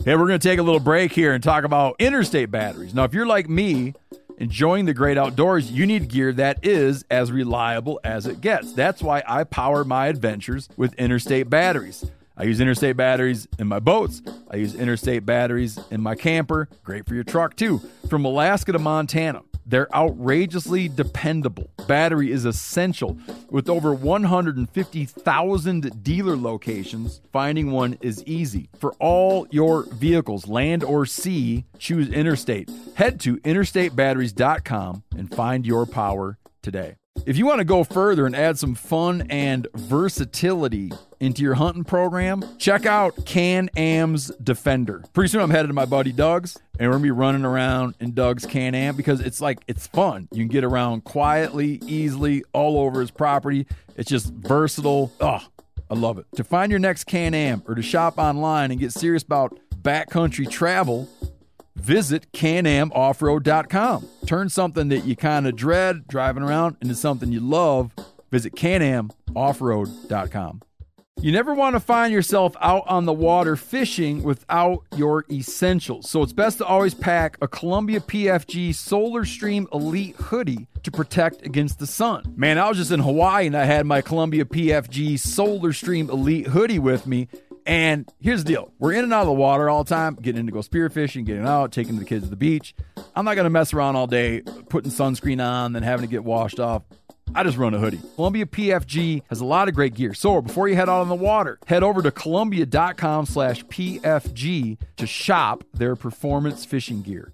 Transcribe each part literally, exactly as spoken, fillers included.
Hey, we're going to take a little break here and talk about Interstate batteries. Now, if you're like me, enjoying the great outdoors, you need gear that is as reliable as it gets. That's why I power my adventures with Interstate batteries. I use Interstate batteries in my boats. I use Interstate batteries in my camper. Great for your truck, too. From Alaska to Montana, they're outrageously dependable. Battery is essential. With over one hundred fifty thousand dealer locations, finding one is easy. For all your vehicles, land or sea, choose Interstate. Head to interstate batteries dot com and find your power today. If you want to go further and add some fun and versatility into your hunting program, check out Can-Am's Defender. Pretty soon I'm headed to my buddy Doug's, and we're going to be running around in Doug's Can-Am because it's like, it's fun. You can get around quietly, easily, all over his property. It's just versatile. Oh, I love it. To find your next Can-Am or to shop online and get serious about backcountry travel, visit can am off road dot com. Turn something that you kind of dread driving around into something you love. Visit can am off road dot com. You never want to find yourself out on the water fishing without your essentials. So it's best to always pack a Columbia P F G Solar Stream Elite hoodie to protect against the sun. Man, I was just in Hawaii and I had my Columbia P F G Solar Stream Elite hoodie with me. And here's the deal. We're in and out of the water all the time, getting in to go spearfishing, getting out, taking the kids to the beach. I'm not going to mess around all day, putting sunscreen on, then having to get washed off. I just run a hoodie. Columbia P F G has a lot of great gear. So before you head out on the water, head over to columbia dot com slash P F G to shop their performance fishing gear.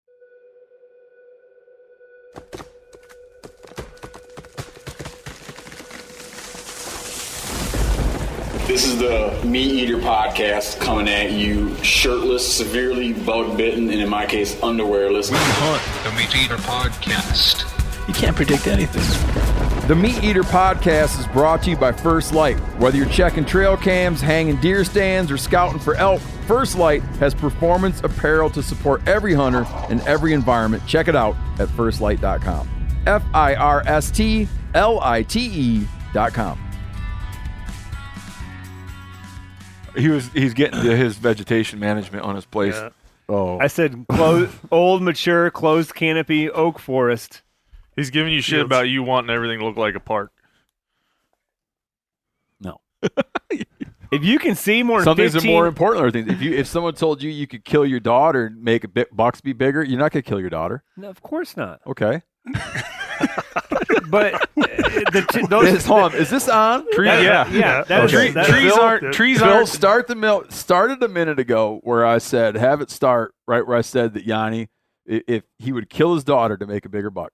This is the Meat Eater Podcast coming at you shirtless, severely bug bitten, and in my case, underwearless. We hunt the Meat Eater Podcast. You can't predict anything. The Meat Eater Podcast is brought to you by First Light. Whether you're checking trail cams, hanging deer stands, or scouting for elk, First Light has performance apparel to support every hunter in every environment. Check it out at first light dot com. F I R S T L I T E dot com. He was he's getting to his vegetation management on his place. Yeah. Oh, I said closed, old, mature, closed canopy oak forest. He's giving you shit Fields. about you wanting everything to look like a park. No. If you can see more Some than things are fifteen more important than things. If you if someone told you you could kill your daughter and make a bit, box be bigger, you're not going to kill your daughter. No, of course not. Okay. But uh, the t- those Is, hold on, is this on? Tree, that- yeah, yeah, that is- Tree- that is- trees Phil- aren't trees Phil, aren't. start the mill. Started a minute ago where I said have it start right where I said that Yanni, i- if he would kill his daughter to make a bigger buck,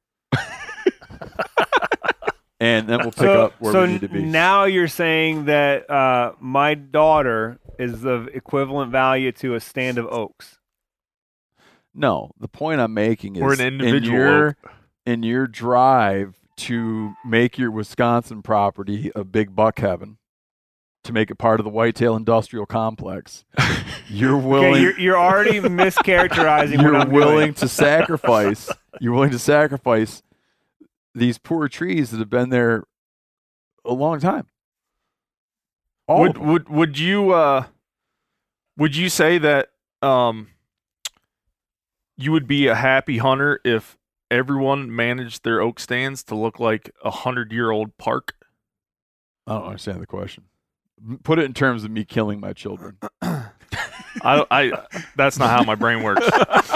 and then we'll pick so, up where so we need to be. now you're saying that uh, my daughter is of equivalent value to a stand of oaks. No, the point I'm making is Or an individual in your oak. in your drive to make your Wisconsin property a big buck heaven, to make it part of the Whitetail Industrial Complex, you're willing. Okay, you're, you're already mischaracterizing you're what I'm willing doing. to sacrifice. You're willing to sacrifice these poor trees that have been there a long time. All Would of them. would would you uh would you say that um you would be a happy hunter if everyone managed their oak stands to look like a hundred year old park? I don't understand the question. Put it in terms of me killing my children. I I that's not how my brain works.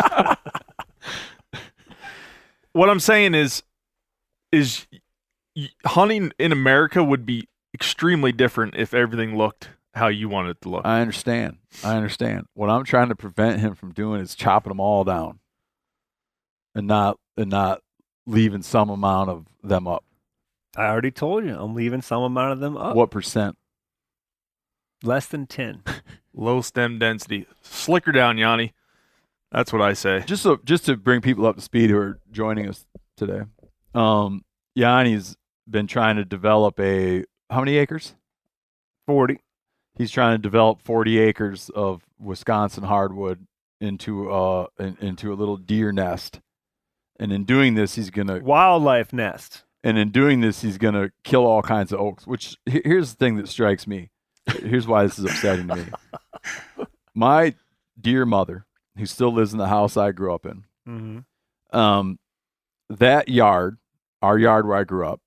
What I'm saying is is y- hunting in America would be extremely different if everything looked how you want it to look. I understand. I understand. What I'm trying to prevent him from doing is chopping them all down, and not and not leaving some amount of them up. I already told you, I'm leaving some amount of them up. What percent? Less than ten. Low stem density. Slicker down, Yanni. That's what I say. Just so just to bring people up to speed who are joining us today. Um, Yanni's been trying to develop a how many acres? Forty. He's trying to develop forty acres of Wisconsin hardwood into uh in, into a little deer nest, and in doing this, he's gonna Wildlife nest. and in doing this, he's gonna kill all kinds of oaks. Which he- here's the thing that strikes me. Here's why this is upsetting to me. My dear mother, who still lives in the house I grew up in, Mm-hmm. um, that yard, our yard where I grew up,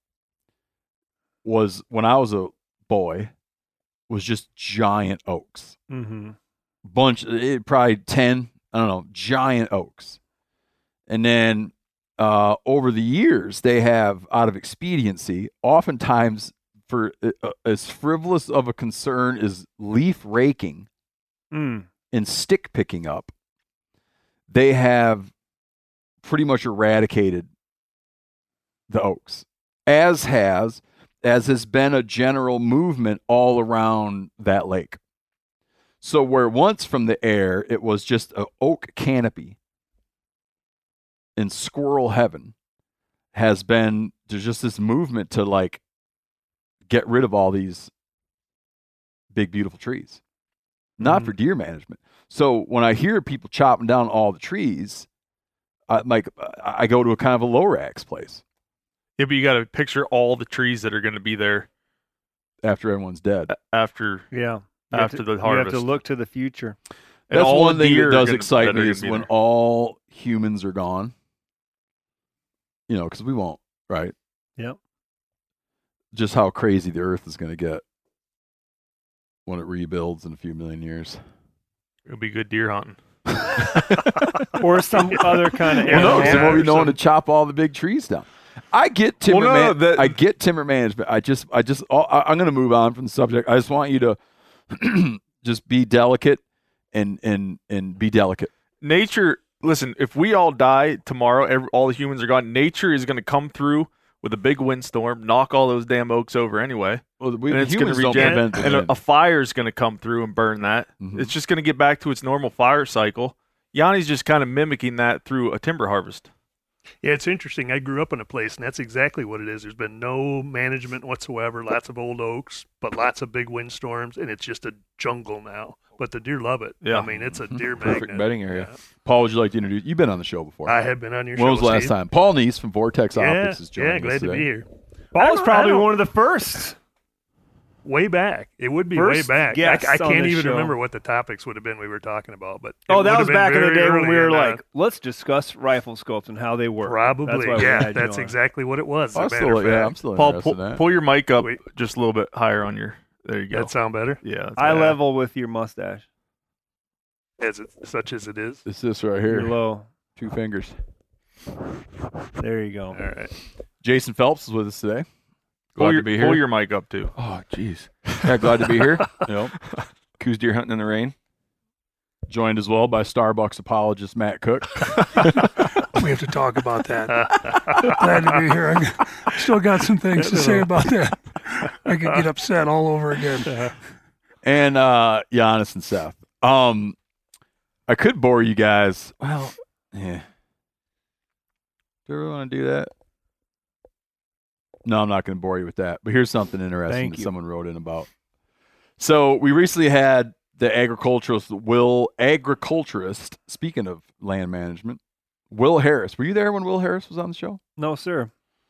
was, when I was a boy, was just giant oaks. Mm-hmm. Bunch, it, probably ten, I don't know, giant oaks. And then uh, over the years, they have, out of expediency, oftentimes for uh, as frivolous of a concern as leaf raking Mm. and stick picking up, they have pretty much eradicated the oaks, as has as has been a general movement all around that lake. So where once from the air it was just an oak canopy in squirrel heaven, has been, there's just this movement to like get rid of all these big beautiful trees, not Mhm. for deer management. So when I hear people chopping down all the trees, I, like I go to a kind of a Lorax place Yeah, but you got to picture all the trees that are going to be there after everyone's dead. a- after Yeah. You have After to- the You have harvest. to look to the future. and That's all one the thing deer that are does gonna- excite that are me gonna is be when there. all humans are gone. You know, because we won't, right? Yep. Just how crazy the Earth is going to get when it rebuilds in a few million years. It'll be good deer hunting. Or some other kind of Well, no, animal. because there won't be or no one to some- chop all the big trees down. I get timber Well, no, man- no, that- I get timber management. I just, I just, I, I'm going to move on from the subject. I just want you to just be delicate and and and be delicate. Nature, listen, if we all die tomorrow, every, all the humans are gone, nature is going to come through with a big windstorm, knock all those damn oaks over anyway. Well, we and it's going to humans don't regen- prevent the and a, wind. a fire is going to come through and burn that. Mhm. It's just going to get back to its normal fire cycle. Yanni's just kind of mimicking that through a timber harvest. Yeah, it's interesting. I grew up in a place, and that's exactly what it is. There's been no management whatsoever, lots of old oaks, but lots of big windstorms, and it's just a jungle now. But the deer love it. Yeah. I mean, it's a deer Perfect magnet. bedding area. Yeah. Paul, would you like to introduce? You've been on the show before. I have been on your when show. was the last Steve. time? Paul Neese from Vortex Yeah, Optics is joining yeah, us glad today. to be here. Paul's I probably don't- one of the first. Way back. It would be First way back. guest I, I on can't this even show. remember what the topics would have been we were talking about. But it Oh, that would was have been back in the very day when we early were in, uh, like, let's discuss rifle scopes and how they work. probably. That's why we yeah, had you that's on. exactly what it was. I'm as a matter still, of yeah, fact. I'm still Paul, interested pull, in that. pull your mic up Wait. just a little bit higher on your. There you go. That sound better? yeah. That's Eye Yeah. level with your mustache. As it, such as it is. It's this right You're here. low. Two fingers. There you go. All right. Jason Phelps is with us today. pull Glad your, to be here. Pull your mic up too. Oh, jeez. Yeah, glad to be here. Yep. Coos deer hunting in the rain. Joined as well by Starbucks apologist Matt Cook. We have to talk about that. Glad to be here. I still got some things to say about that. I could get upset all over again. and uh Giannis and Seth. Um I could bore you guys. Well, yeah. Do you really want to do that? No, I'm not going to bore you with that. But here's something interesting Thank that you. someone wrote in about. So we recently had the agriculturalist Will agriculturist. Speaking of land management, Will Harris. Were you there when Will Harris was on the show? No, sir.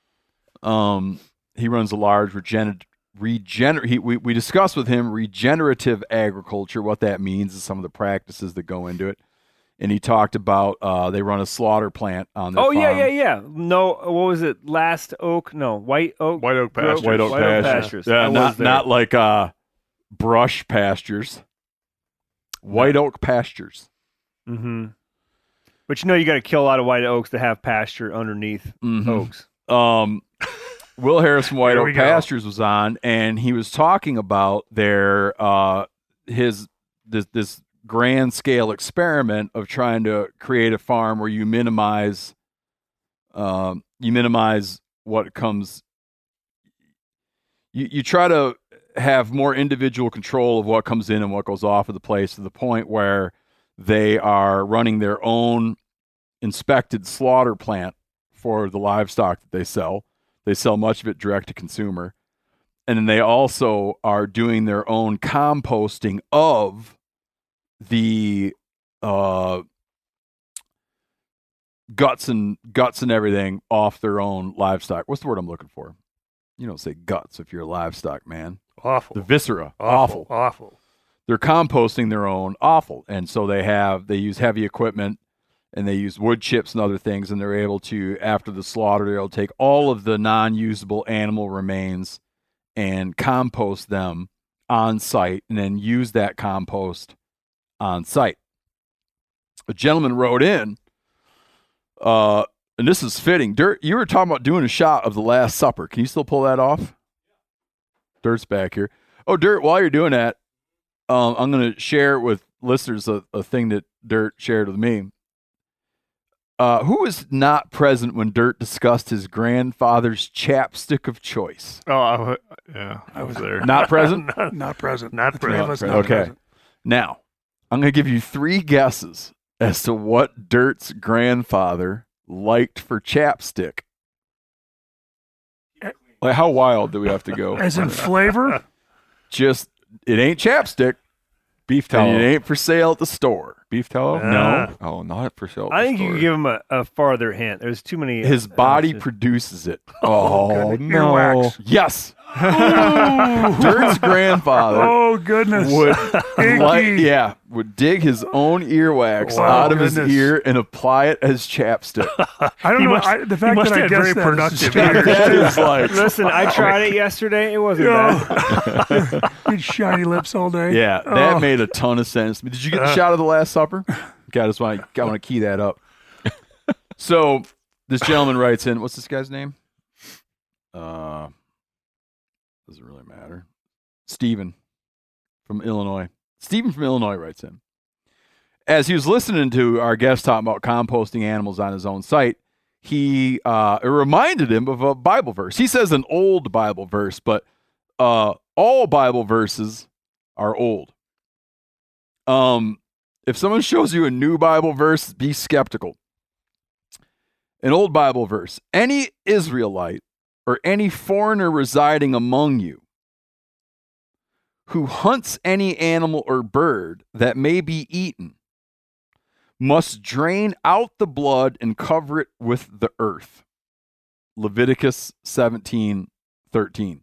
Um, he runs a large regener regener. He, we we discussed with him regenerative agriculture, what that means, and some of the practices that go into it. And he talked about uh, they run a slaughter plant on their Oh, yeah, farm. yeah, yeah. No, what was it? Last Oak? No, White Oak? White Oak Grove- Pastures. White Oak White Oak pastures. Pastures. Yeah, I was not there. not like uh, brush pastures. White Oak Pastures. Mm-hmm. But you know you got to kill a lot of white oaks to have pasture underneath Mhm. oaks. Um, Will Harris from White There Oak we go. Pastures was on, and he was talking about their uh his this this grand scale experiment of trying to create a farm where you minimize um you minimize what comes. You you try to have more individual control of what comes in and what goes off of the place to the point where they are running their own inspected slaughter plant for the livestock that they sell. They sell much of it direct to consumer. And then they also are doing their own composting of the uh, guts and guts and everything off their own livestock. What's the word I'm looking for? You don't say guts if you're a livestock man. Awful. The viscera. Awful. Awful. they're composting their own offal. And so they have, they use heavy equipment and they use wood chips and other things. And they're able to, after the slaughter, they're able to take all of the non-usable animal remains and compost them on site and then use that compost on site. A gentleman wrote in, uh, and this is fitting. Dirt, you were talking about doing a shot of the Last Supper. Can you still pull that off? Dirt's back here. Oh, Dirt, while you're doing that, um, I'm going to share with listeners a, a thing that Dirt shared with me. Uh, who was not present when Dirt discussed his grandfather's chapstick of choice? Oh, I, w- yeah, I was there. Not present? not, Not present. Not The three of present. us not Okay. present. Now, I'm going to give you three guesses as to what Dirt's grandfather liked for chapstick. Like, how wild do we have to go? As in flavor? Just, it ain't chapstick, Beef and tallow. it ain't for sale at the store. Beef tallow? No. Oh, not for sale. at I the think you store. could give him a, a farther hint. There's too many. His uh, body options. produces it. Oh, goodness. no. Earwax. Yes. Ooh. Dirt's grandfather Oh, goodness. would, Icky. like, yeah, would dig his own earwax Wow, out of his goodness. ear and apply it as chapstick. I don't He know. must- I, the he fact must that I have guessed very that is productive disturbing. That is like, Listen, I tried it yesterday. It wasn't bad. Yo, Good shiny lips all day. yeah, that Oh. made a ton of sense. Did you get the shot of the Last Supper? Okay, I just want to, I want to key that up. So this gentleman writes in, what's this guy's name? Uh, doesn't really matter. Stephen from Illinois. Stephen from Illinois writes in. As he was listening to our guest talking about composting animals on his own site, he uh, it reminded him of a Bible verse. He says an old Bible verse, but uh, all Bible verses are old. Um, if someone shows you a new Bible verse, be skeptical. An old Bible verse. Any Israelite or any foreigner residing among you who hunts any animal or bird that may be eaten must drain out the blood and cover it with the earth. Leviticus seventeen thirteen.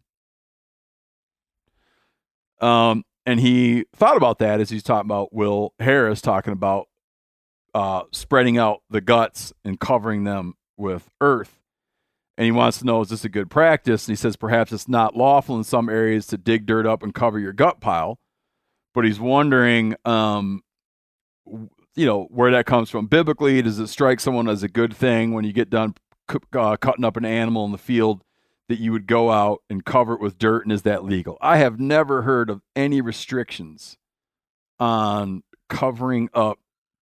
Um, and he thought about that as he's talking about Will Harris talking about uh, spreading out the guts and covering them with earth. And he wants to know, is this a good practice? And he says perhaps it's not lawful in some areas to dig dirt up and cover your gut pile. But he's wondering, um, you know, where that comes from. Biblically, does it strike someone as a good thing when you get done uh, cutting up an animal in the field that you would go out and cover it with dirt, and is that legal? I have never heard of any restrictions on covering up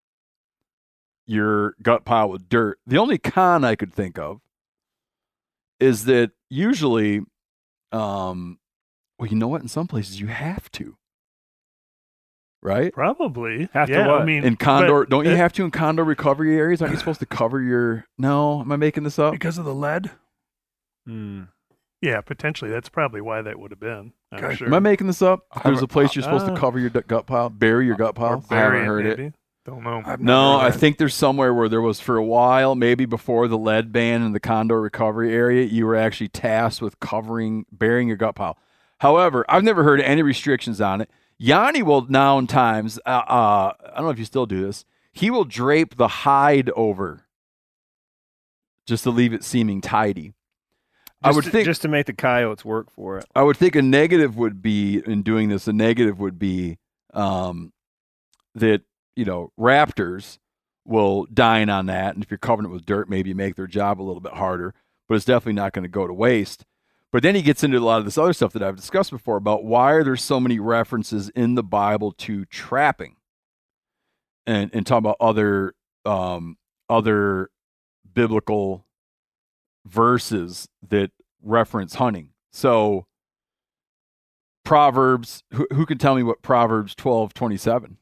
your gut pile with dirt. The only con I could think of is that usually, um, well, you know what? In some places you have to, right? Probably. Have to yeah, what? I mean, In condo, but don't you it- have to in condo recovery areas? Aren't you supposed to cover your? No, am I making this up? Because of the lead? Hmm. Yeah, potentially. That's probably why that would have been. I'm Okay. sure. Am I making this up? I There's a haven't- place you're supposed uh, to cover your d- gut pile, bury your gut Or pile. I haven't bury heard it. maybe. Don't know. I've No, never I heard think there's somewhere where there was for a while, maybe before the lead ban in the condo recovery area, you were actually tasked with covering, burying your gut pile. However, I've never heard any restrictions on it. Yanni will now in times, uh, uh, I don't know if you still do this, he will drape the hide over just to leave it seeming tidy. I Just would to, think just to make the coyotes work for it. I would think a negative would be in doing this. A negative would be um, that you know raptors will dine on that, and if you're covering it with dirt, maybe you make their job a little bit harder. But it's definitely not going to go to waste. But then he gets into a lot of this other stuff that I've discussed before about why are there so many references in the Bible to trapping, and and talk about other um, other biblical verses that reference hunting. So Proverbs, who, who can tell me what Proverbs twelve twenty-seven?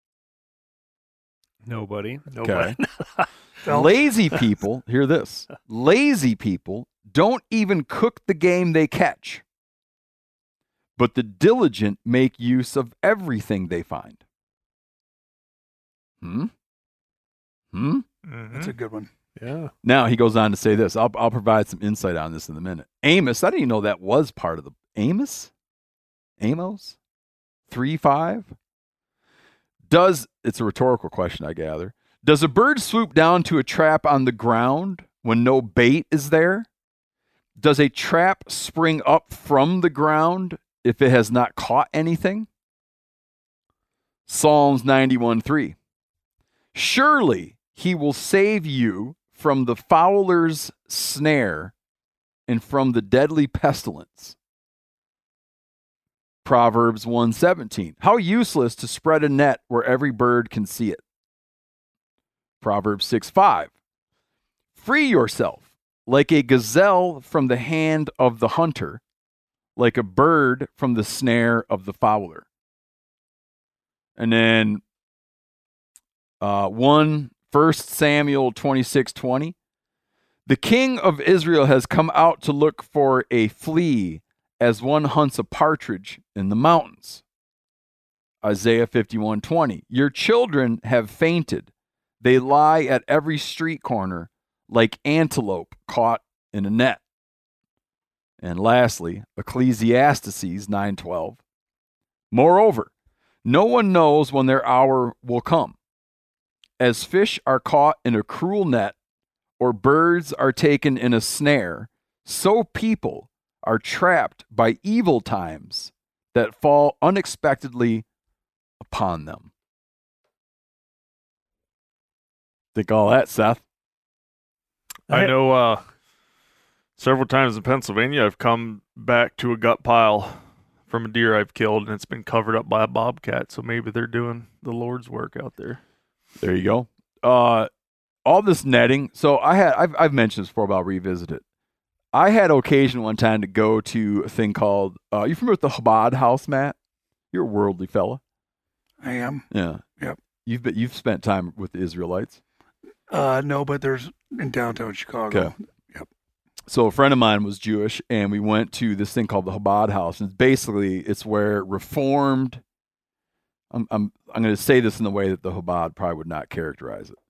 Nobody. Nobody. Phelps. Lazy people, hear this. Lazy people don't even cook the game they catch, but the diligent make use of everything they find. Hmm? Hmm? Mhm. That's a good one. Yeah. Now he goes on to say this. I'll, I'll provide some insight on this in a minute. Amos, I didn't even know that was part of the Amos? Amos? three five? Does, it's a rhetorical question, I gather. Does a bird swoop down to a trap on the ground when no bait is there? Does a trap spring up from the ground if it has not caught anything? Psalms ninety-one three. Surely he will save you from the fowler's snare and from the deadly pestilence. Proverbs one seventeen. How useless to spread a net where every bird can see it. Proverbs six five. Free yourself like a gazelle from the hand of the hunter, like a bird from the snare of the fowler. And then uh, one, First Samuel twenty-six twenty. The king of Israel has come out to look for a flea as one hunts a partridge in the mountains. Isaiah fifty-one twenty. Your children have fainted. They lie at every street corner like antelope caught in a net. And lastly, Ecclesiastes nine twelve. Moreover, no one knows when their hour will come. As fish are caught in a cruel net, or birds are taken in a snare, so people are trapped by evil times that fall unexpectedly upon them. Think all that, Seth? I know uh, several times in Pennsylvania I've come back to a gut pile from a deer I've killed, and it's been covered up by a bobcat, so maybe they're doing the Lord's work out there. There you go. Uh, all this netting. So I had I've I've mentioned this before, but I'll revisit it. I had occasion one time to go to a thing called. Uh, you familiar with the Chabad House, Matt? You're a worldly fella. I am. Yeah. Yep. You've been, you've spent time with the Israelites. Uh, no, but there's in downtown Chicago. Okay. Yep. So a friend of mine was Jewish, and we went to this thing called the Chabad House, and basically it's where Reformed. I'm I'm I'm going to say this in the way that the Chabad probably would not characterize it.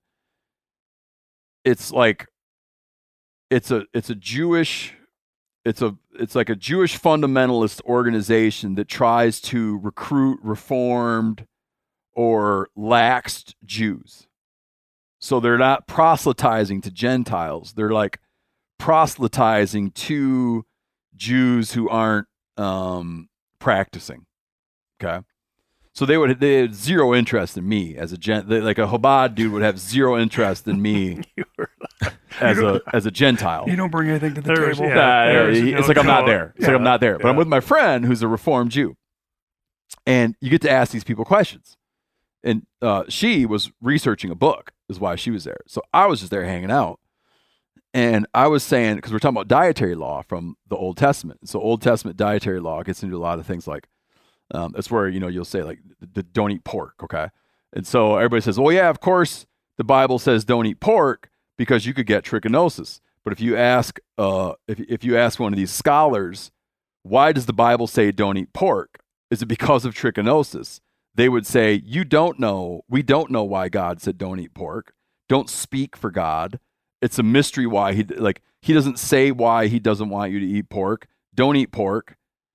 It's like it's a it's a Jewish it's a it's like a Jewish fundamentalist organization that tries to recruit Reformed or laxed Jews. So they're not proselytizing to Gentiles. They're like proselytizing to Jews who aren't um, practicing. Okay. So they would they had zero interest in me as a gen, they, like a Chabad dude would have zero interest in me as a as a Gentile. You don't bring anything to the There's- table. yeah. Nah, there's it's no like I'm not co- there. It's yeah, like I'm not there. But I'm yeah. with my friend who's a Reformed Jew, and you get to ask these people questions. And uh, she was researching a book, is why she was there. So I was just there hanging out, and I was saying, because we're talking about dietary law from the Old Testament. So Old Testament dietary law gets into a lot of things like. Um, that's where, you know, you'll say like, d- d- don't eat pork, okay? And so everybody says, well, yeah, of course the Bible says don't eat pork because you could get trichinosis. But if you ask, uh, if if you ask one of these scholars, why does the Bible say don't eat pork? Is it because of trichinosis? They would say, you don't know. We don't know why God said don't eat pork. Don't speak for God. It's a mystery why he like he doesn't say why he doesn't want you to eat pork. Don't eat pork.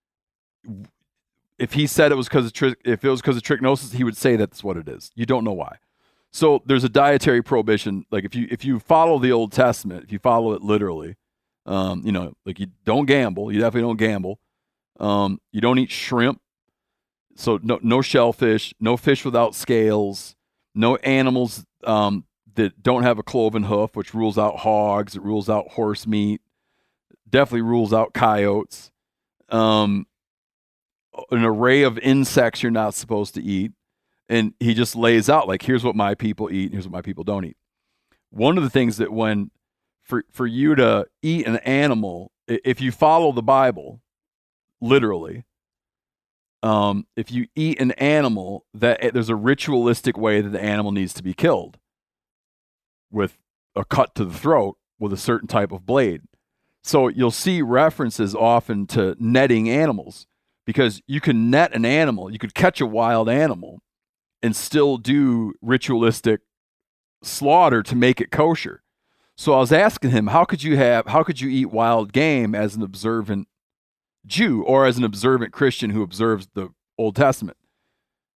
If he said it was because of tri- if it was because of trichinosis, he would say that's what it is. You don't know why. So there's a dietary prohibition. Like if you if you follow the Old Testament, if you follow it literally, um, you know, like you don't gamble. You definitely don't gamble. Um, you don't eat shrimp. So no no shellfish, no fish without scales, no animals um, that don't have a cloven hoof, which rules out hogs. It rules out horse meat. Definitely rules out coyotes. Um, an array of insects you're not supposed to eat. And he just lays out, like, here's what my people eat, and here's what my people don't eat. One of the things that when, for, for you to eat an animal, if you follow the Bible, literally, um, if you eat an animal, that there's a ritualistic way that the animal needs to be killed with a cut to the throat with a certain type of blade. So you'll see references often to netting animals. Because you can net an animal, you could catch a wild animal and still do ritualistic slaughter to make it kosher. So I was asking him, how could you have, how could you eat wild game as an observant Jew or as an observant Christian who observes the Old Testament?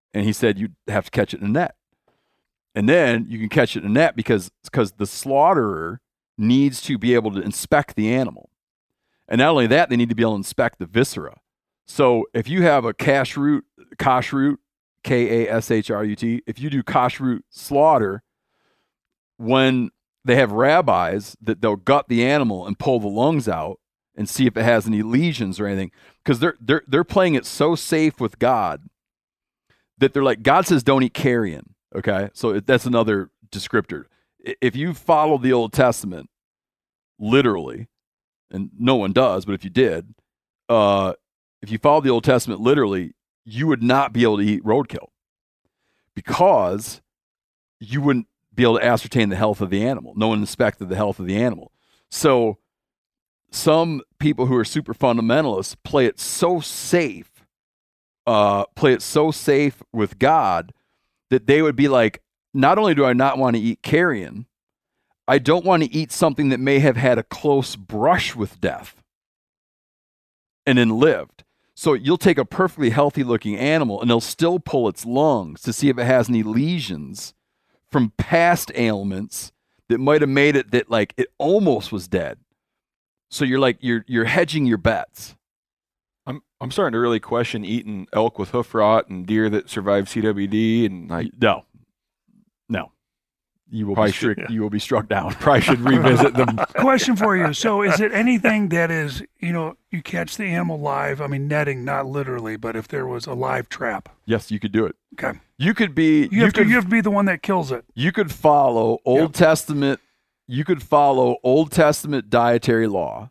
And he said you'd have to catch it in a net. And then you can catch it in a net because because the slaughterer needs to be able to inspect the animal. And not only that, they need to be able to inspect the viscera. So if you have a kashrut, kashrut, K A S H R U T, if you do kashrut slaughter, when they have rabbis that they'll gut the animal and pull the lungs out and see if it has any lesions or anything, because they're they're they're playing it so safe with God that they're like, God says don't eat carrion. Okay, so it, that's another descriptor. If you follow the Old Testament literally, and no one does, but if you did, uh, if you follow the Old Testament literally, you would not be able to eat roadkill because you wouldn't be able to ascertain the health of the animal. No one inspected the health of the animal. So some people who are super fundamentalists play it so safe, uh, play it so safe with God that they would be like, not only do I not want to eat carrion, I don't want to eat something that may have had a close brush with death and then lived. So you'll take a perfectly healthy looking animal and they'll still pull its lungs to see if it has any lesions from past ailments that might have made it that like it almost was dead. So you're like, you're you're hedging your bets. I'm I'm starting to really question eating elk with hoof rot and deer that survive C W D and like No, no, you will Probably be strict, should- you will be struck down. probably should revisit them. Question for you. So is it anything that is, you know, you catch the animal live? I mean, netting, not literally, but if there was a live trap. Yes, you could do it. Okay. You could be. You have, could, to, you have to be the one that kills it. you could follow Old Yep. Testament. You could follow Old Testament dietary law.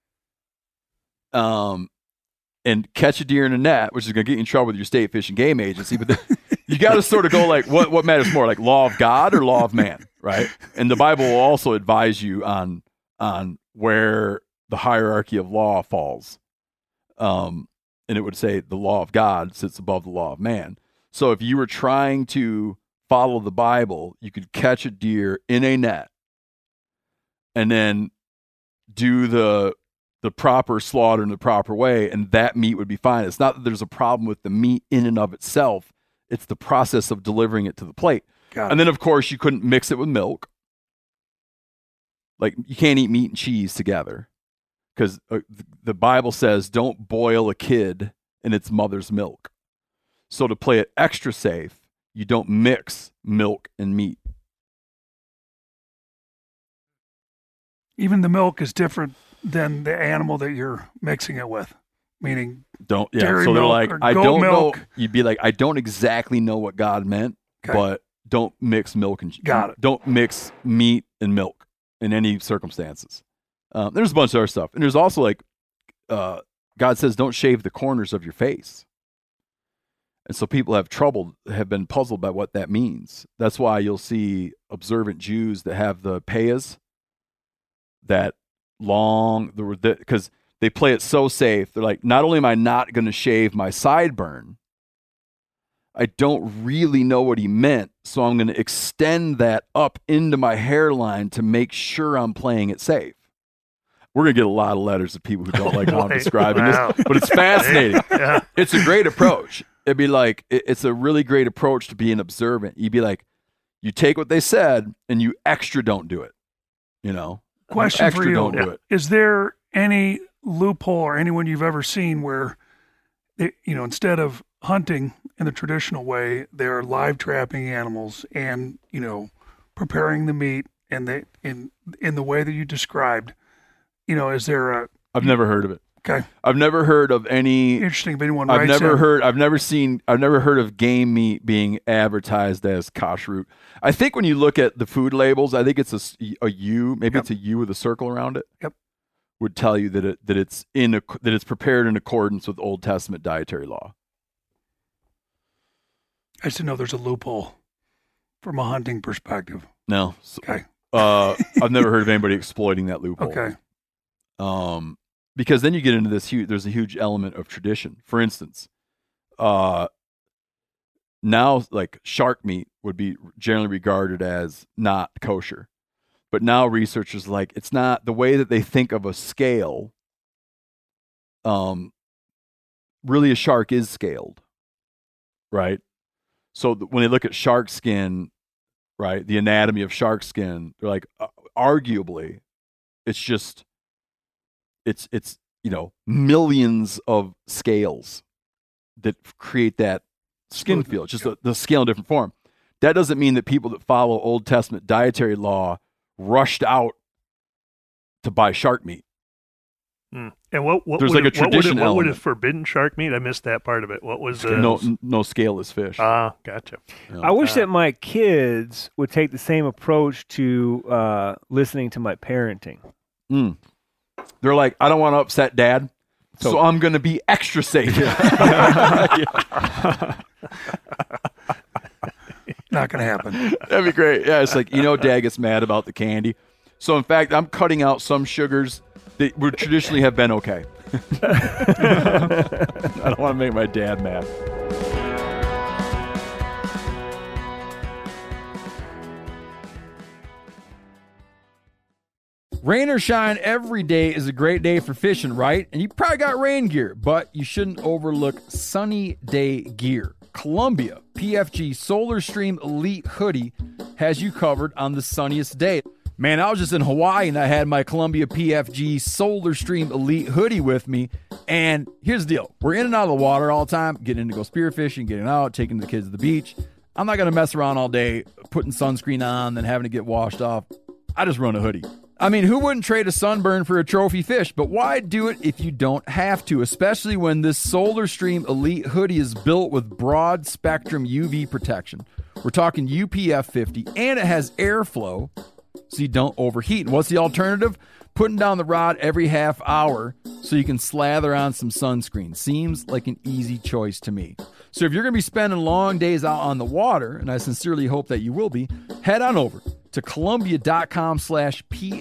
Um, and catch a deer in a net, which is going to get you in trouble with your state fish and game agency. But the, you got to sort of go like, what what matters more, like law of God or law of man, right? And the Bible will also advise you on on where the hierarchy of law falls. Um, and it would say the law of God sits above the law of man. So if you were trying to follow the Bible, you could catch a deer in a net and then do the the proper slaughter in the proper way, and that meat would be fine. It's not that there's a problem with the meat in and of itself. It's the process of delivering it to the plate. Got And it. then, of course, you couldn't mix it with milk. Like, you can't eat meat and cheese together because uh, th- the Bible says don't boil a kid in its mother's milk. So to play it extra safe, you don't mix milk and meat. Even the milk is different than the animal that you're mixing it with, meaning Don't yeah. Dairy so they're milk like, or I goat don't milk. know. You'd be like, I don't exactly know what God meant, Okay. but don't mix milk and Got it. Don't mix meat and milk in any circumstances. Um, there's a bunch of other stuff, and there's also like, uh, God says, don't shave the corners of your face, and so people have trouble, have been puzzled by what that means. That's why you'll see observant Jews that have the payas, that long, because they play it so safe. They're like, not only am I not going to shave my sideburn, I don't really know what he meant, so I'm going to extend that up into my hairline to make sure I'm playing it safe. We're going to get a lot of letters of people who don't like how I'm Boy, describing wow. this, but it's fascinating. Yeah. It's a great approach. It'd be like, it- it's a really great approach to being observant. You'd be like, you take what they said and you extra don't do it, you know? Question extra for you. don't do it. Is there any loophole or anyone you've ever seen where, they, you know, instead of hunting in the traditional way, they're live trapping animals and, you know, preparing the meat and they in in the way that you described? You know, is there a I've never heard of it. okay? I've never heard of any Interesting. If anyone I've writes never in, heard. I've never seen. I've never heard of game meat being advertised as kashrut. I think when you look at the food labels, I think it's a, s- a U. Maybe Yep. it's a U with a circle around it. Yep. Would tell you that it that it's in a, that it's prepared in accordance with Old Testament dietary law. I just know there's a loophole from a hunting perspective. No. So, Okay. uh, I've never heard of anybody exploiting that loophole. Okay. Um, because then you get into this huge. There's a huge element of tradition. For instance, uh, now like shark meat would be generally regarded as not kosher, but now researchers like it's not the way that they think of a scale. Um, really, a shark is scaled, right? So th- when they look at shark skin, right, the anatomy of shark skin, they're like, uh, arguably, it's just, it's it's you know millions of scales that create that skin feel. It's just the, the scale in different form. That doesn't mean that people that follow Old Testament dietary law rushed out to buy shark meat. Mm. And what, what There's would like it, a tradition what would, it, what would element. have forbidden shark meat? I missed that part of it. What was uh, No no scaleless fish. Ah, gotcha. You know? I wish Uh, that my kids would take the same approach to uh, listening to my parenting. Mm. They're like, I don't want to upset Dad, so, so I'm going to be extra safe. Not going to happen. That'd be great. Yeah, it's like, you know, Dad gets mad about the candy. So, in fact, I'm cutting out some sugars that would traditionally have been okay. I don't want to make my dad mad. Rain or shine, every day is a great day for fishing, right? And you probably got rain gear, but you shouldn't overlook sunny day gear. Columbia P F G Solar Stream Elite Hoodie has you covered on the sunniest day. Man, I was just in Hawaii and I had my Columbia P F G Solar Stream Elite Hoodie with me. And here's the deal. We're in and out of the water all the time, getting in to go spearfishing, getting out, taking the kids to the beach. I'm not going to mess around all day, putting sunscreen on, then having to get washed off. I just run a hoodie. I mean, who wouldn't trade a sunburn for a trophy fish? But why do it if you don't have to, especially when this Solar Stream Elite Hoodie is built with broad spectrum U V protection. We're talking U P F fifty, and it has airflow so you don't overheat. And what's the alternative? Putting down the rod every half hour so you can slather on some sunscreen. Seems like an easy choice to me. So if you're going to be spending long days out on the water, and I sincerely hope that you will be, head on over to Columbia.com slash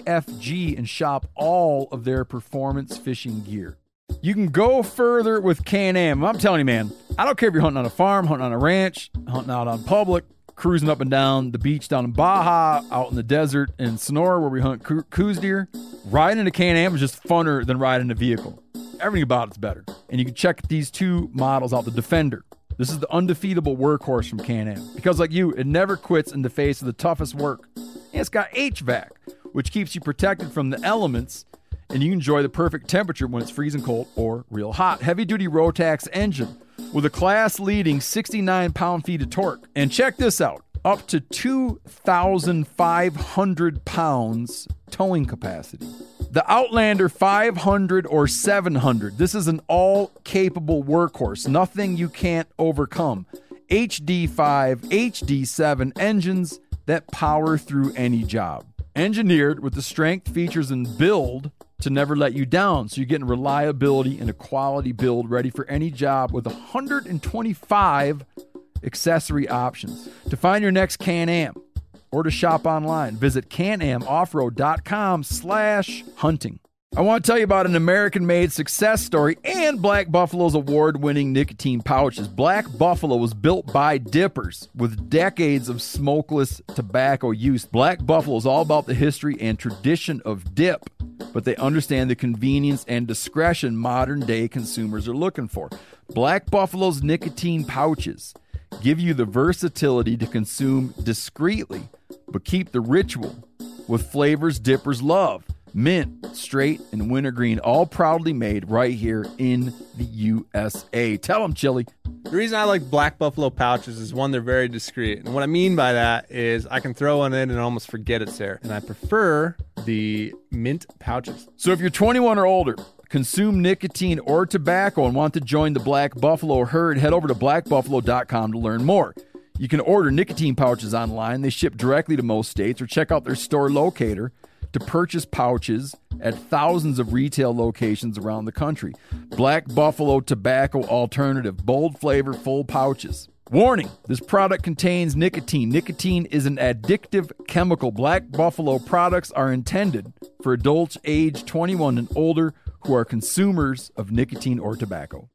PFG and shop all of their performance fishing gear. You can go further with Can-Am. I'm telling you, man, I don't care if you're hunting on a farm, hunting on a ranch, hunting out on public, cruising up and down the beach down in Baja, out in the desert in Sonora where we hunt coos deer. Riding in a Can-Am is just funner than riding a vehicle. Everything about it's better. And you can check these two models out. The Defender. This is the undefeatable workhorse from Can-Am. Because like you, it never quits in the face of the toughest work. And it's got H V A C, which keeps you protected from the elements, and you enjoy the perfect temperature when it's freezing cold or real hot. Heavy-duty Rotax engine with a class-leading sixty-nine pound-feet of torque. And check this out. Up to two thousand five hundred pounds towing capacity. The Outlander five hundred or seven hundred. This is an all-capable workhorse. Nothing you can't overcome. H D five, H D seven engines that power through any job. Engineered with the strength, features, and build to never let you down. So you're getting reliability and a quality build ready for any job with one hundred twenty-five accessory options. To find your next Can-Am or to shop online, visit canamoffroad.com slash hunting. I want to tell you about an American-made success story and Black Buffalo's award-winning nicotine pouches. Black Buffalo was built by dippers with decades of smokeless tobacco use. Black Buffalo is all about the history and tradition of dip, but they understand the convenience and discretion modern-day consumers are looking for. Black Buffalo's nicotine pouches give you the versatility to consume discreetly, but keep the ritual with flavors dippers love. Mint, straight, and wintergreen, all proudly made right here in the U S A. Tell them, Chili. The reason I like Black Buffalo pouches is, one, they're very discreet. And what I mean by that is I can throw one in and almost forget it's there. And I prefer the mint pouches. So if you're twenty-one or older, consume nicotine or tobacco, and want to join the Black Buffalo herd, head over to black buffalo dot com to learn more. You can order nicotine pouches online. They ship directly to most states, or check out their store locator to purchase pouches at thousands of retail locations around the country. Black Buffalo Tobacco Alternative. Bold flavor, full pouches. Warning, this product contains nicotine. Nicotine is an addictive chemical. Black Buffalo products are intended for adults age twenty-one and older who are consumers of nicotine or tobacco.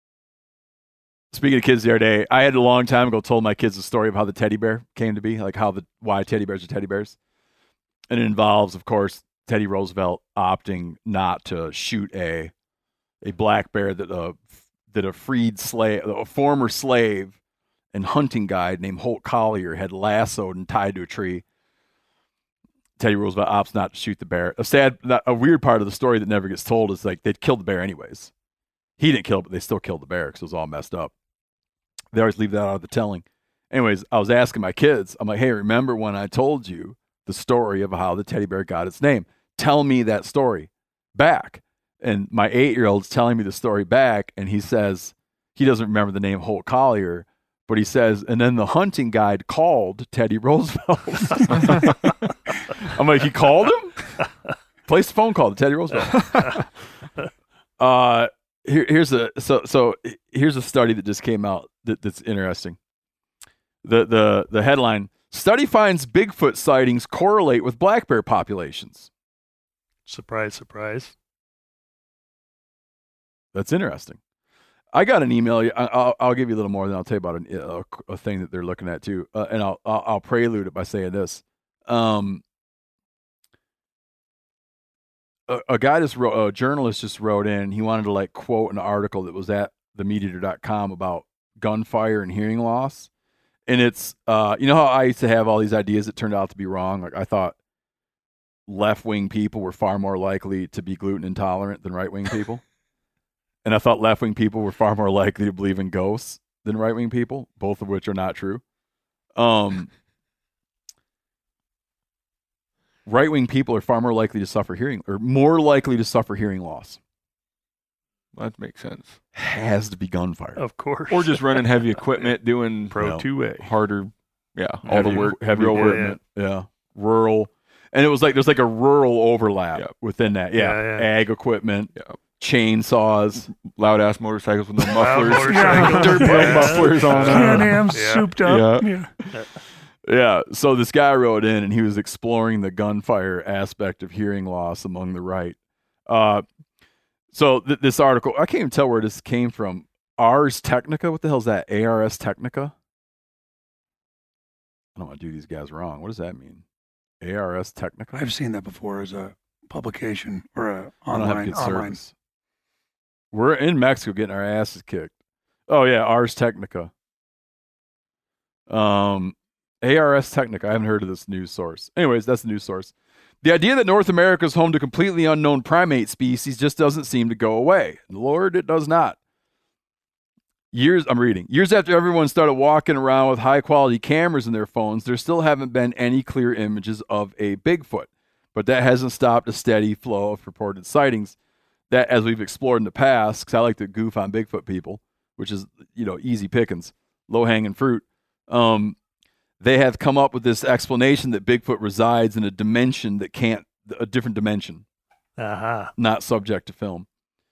Speaking of kids the other day, I had a long time ago told my kids the story of how the teddy bear came to be, like how the why teddy bears are teddy bears. And it involves, of course, Teddy Roosevelt opting not to shoot a a black bear that a that a freed slave, a former slave, and hunting guide named Holt Collier had lassoed and tied to a tree Teddy Roosevelt opts not to shoot the bear. A sad, a weird part of the story that never gets told is like they'd killed the bear anyways. He didn't kill it, but they still killed the bear because it was all messed up. They always leave that out of the telling. Anyways, I was asking my kids, I'm like, hey, remember when I told you the story of how the teddy bear got its name? Tell me that story back. And my eight-year-old's telling me the story back, and he says he doesn't remember the name Holt Collier, but he says, and then the hunting guide called Teddy Roosevelt. I'm like, he called him? Placed a phone call to Teddy Roosevelt. uh, here, here's a so so here's a study that just came out that, that's interesting. The the the headline: Study finds Bigfoot sightings correlate with black bear populations. Surprise, surprise. That's interesting. I got an email. I'll, I'll give you a little more, then I'll tell you about a, a, a thing that they're looking at too. Uh, and I'll, I'll I'll prelude it by saying this. Um, a, a guy just wrote, a journalist just wrote in. He wanted to like quote an article that was at the meat eater dot com about gunfire and hearing loss. And it's, uh, you know how I used to have all these ideas that turned out to be wrong. Like I thought left wing people were far more likely to be gluten intolerant than right wing people. And I thought left-wing people were far more likely to believe in ghosts than right-wing people, both of which are not true. Um, right-wing people are far more likely to suffer hearing, or more likely to suffer hearing loss. That makes sense. Has to be gunfire. Of course. Or just running heavy equipment, doing Pro you know, two A. harder, yeah, all heavy, the work, heavy real work. equipment. Yeah. yeah. Rural. And it was like, there's like a rural overlap Yep. within that. Yeah. Yeah, yeah. Ag equipment. Yeah. Chainsaws, loud ass motorcycles with no Loud mufflers, motorcycles. dirt bike Yeah. mufflers on Can them. Am Yeah. souped up. Yeah. Yeah. Yeah. So this guy wrote in and he was exploring the gunfire aspect of hearing loss among the right. Uh, so th- this article, I can't even tell where this came from. Ars Technica? What the hell is that? A R S Technica? I don't want to do these guys wrong. What does that mean? A R S Technica? I've seen that before as a publication or a I don't have online. good online. service. We're in Mexico getting our asses kicked. Oh yeah, Ars Technica. Um, A R S Technica. I haven't heard of this news source. Anyways, that's the news source. The idea that North America is home to completely unknown primate species just doesn't seem to go away. Lord, it does not. Years, I'm reading. Years after everyone started walking around with high-quality cameras in their phones, there still haven't been any clear images of a Bigfoot. But that hasn't stopped a steady flow of reported sightings that, as we've explored in the past, because I like to goof on Bigfoot people, which is, you know, easy pickings, low-hanging fruit, um, they have come up with this explanation that Bigfoot resides in a dimension that can't, a different dimension, Uh-huh. not subject to film.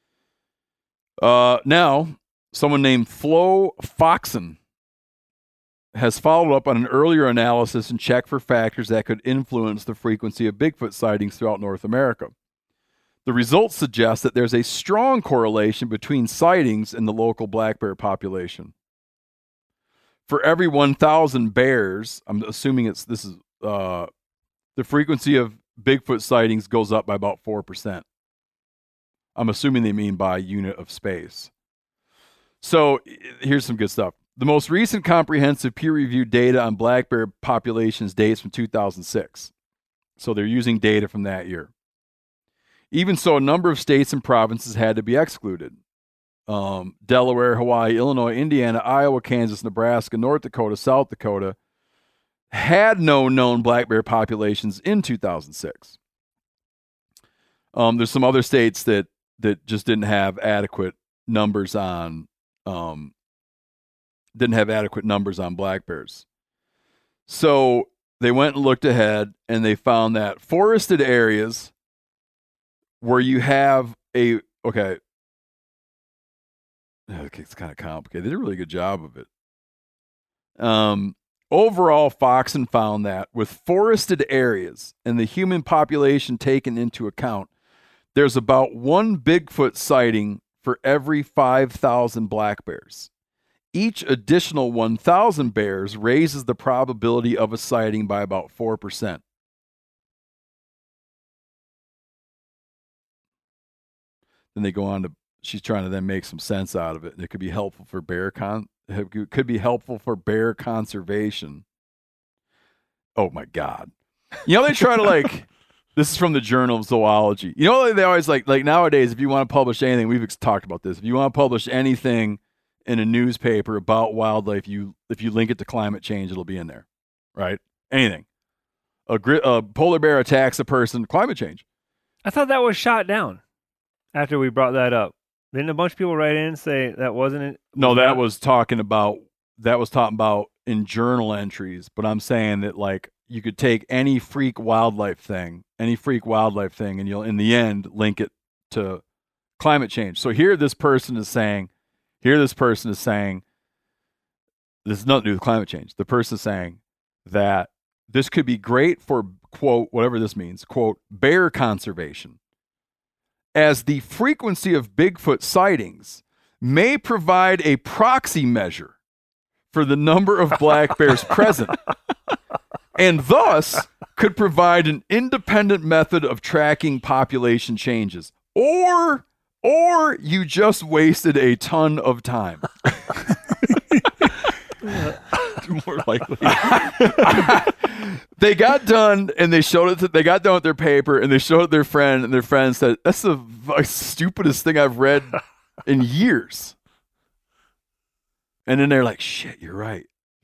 Uh, now, someone named Flo Foxon has followed up on an earlier analysis and checked for factors that could influence the frequency of Bigfoot sightings throughout North America. The results suggest that there's a strong correlation between sightings and the local black bear population. For every one thousand bears, I'm assuming it's this is uh, the frequency of Bigfoot sightings goes up by about four percent. I'm assuming they mean by unit of space. So here's some good stuff. The most recent comprehensive peer-reviewed data on black bear populations dates from two thousand six. So they're using data from that year. Even so, a number of states and provinces had to be excluded. Um, Delaware, Hawaii, Illinois, Indiana, Iowa, Kansas, Nebraska, North Dakota, South Dakota had no known black bear populations in two thousand six. Um, there's some other states that, that just didn't have adequate numbers on um, didn't have adequate numbers on black bears. So they went and looked ahead and they found that forested areas where you have a, okay, it's kind of complicated. They did a really good job of it. Um, overall, Foxon found that with forested areas and the human population taken into account, there's about one Bigfoot sighting for every five thousand black bears. Each additional one thousand bears raises the probability of a sighting by about four percent. Then they go on to, she's trying to then make some sense out of it. It could be helpful for bear con, It could be helpful for bear conservation. Oh my God. You know, they try to like, this is from the Journal of Zoology. You know, they always like, like nowadays, if you want to publish anything, we've talked about this. If you want to publish anything in a newspaper about wildlife, you, if you link it to climate change, it'll be in there, right? Anything. A, gri- a polar bear attacks a person, climate change. I thought that was shot down after we brought that up. Didn't a bunch of people write in and say that wasn't it? No, that was talking about, that was talking about in journal entries, but I'm saying that like you could take any freak wildlife thing, any freak wildlife thing, and you'll in the end link it to climate change. So here this person is saying, here this person is saying, this is nothing to do with climate change. The person is saying that this could be great for, quote, whatever this means, quote, bear conservation, as the frequency of Bigfoot sightings may provide a proxy measure for the number of black bears present, and thus could provide an independent method of tracking population changes. Or, or you just wasted a ton of time. More likely. They got done and they showed it to, they got done with their paper and they showed it to their friend, and their friend said, that's the v- stupidest thing I've read in years. And then they're like, shit, you're right.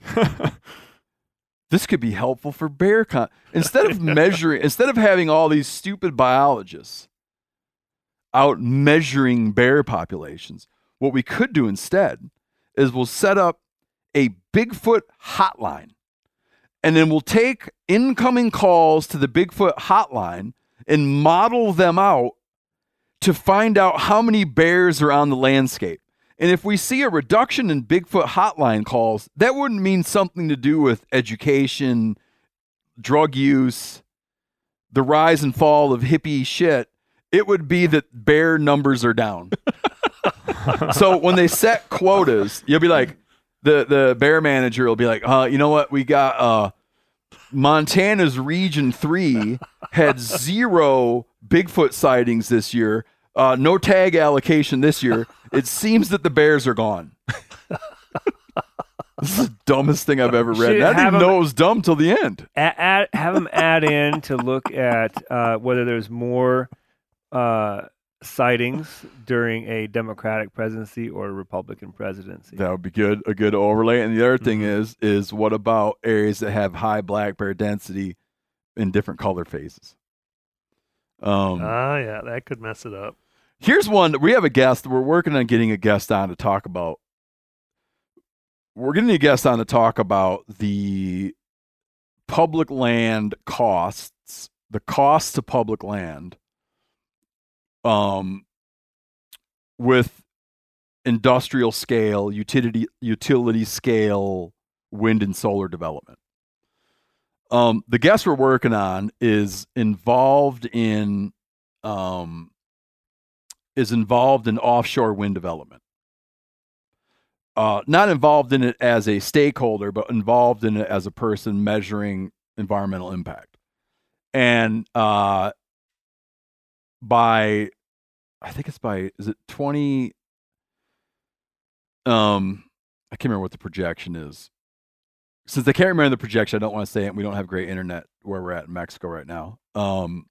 This could be helpful for bear con. Instead of measuring, instead of having all these stupid biologists out measuring bear populations, what we could do instead is we'll set up a Bigfoot hotline, and then we'll take incoming calls to the Bigfoot hotline and model them out to find out how many bears are on the landscape. And if we see a reduction in Bigfoot hotline calls, that wouldn't mean something to do with education, drug use, the rise and fall of hippie shit. It would be that bear numbers are down. So when they set quotas, you'll be like, the, the bear manager will be like, uh, you know what? We got uh, Montana's Region three had zero Bigfoot sightings this year. Uh, no tag allocation this year. It seems that the bears are gone. This is the dumbest thing I've ever read. And I didn't even know it was dumb till the end. Add, add, have them add in to look at uh, whether there's more uh, sightings during a Democratic presidency or a Republican presidency. That would be good, a good overlay. And the other thing Mm-hmm. is, is what about areas that have high black bear density in different color phases? Um, Ah, yeah, that could mess it up. Here's one. We have a guest. We're working on getting a guest on to talk about. We're getting a guest on to talk about the public land costs, the costs to public land, um, with industrial scale, utility utility scale wind and solar development. Um, the guest we're working on is involved in, um, is involved in offshore wind development. Uh, not involved in it as a stakeholder, but involved in it as a person measuring environmental impact. And uh, by, I think it's by, is it twenty? Um, I can't remember what the projection is. Since I can't remember the projection, I don't want to say it. We don't have great internet where we're at in Mexico right now. Um,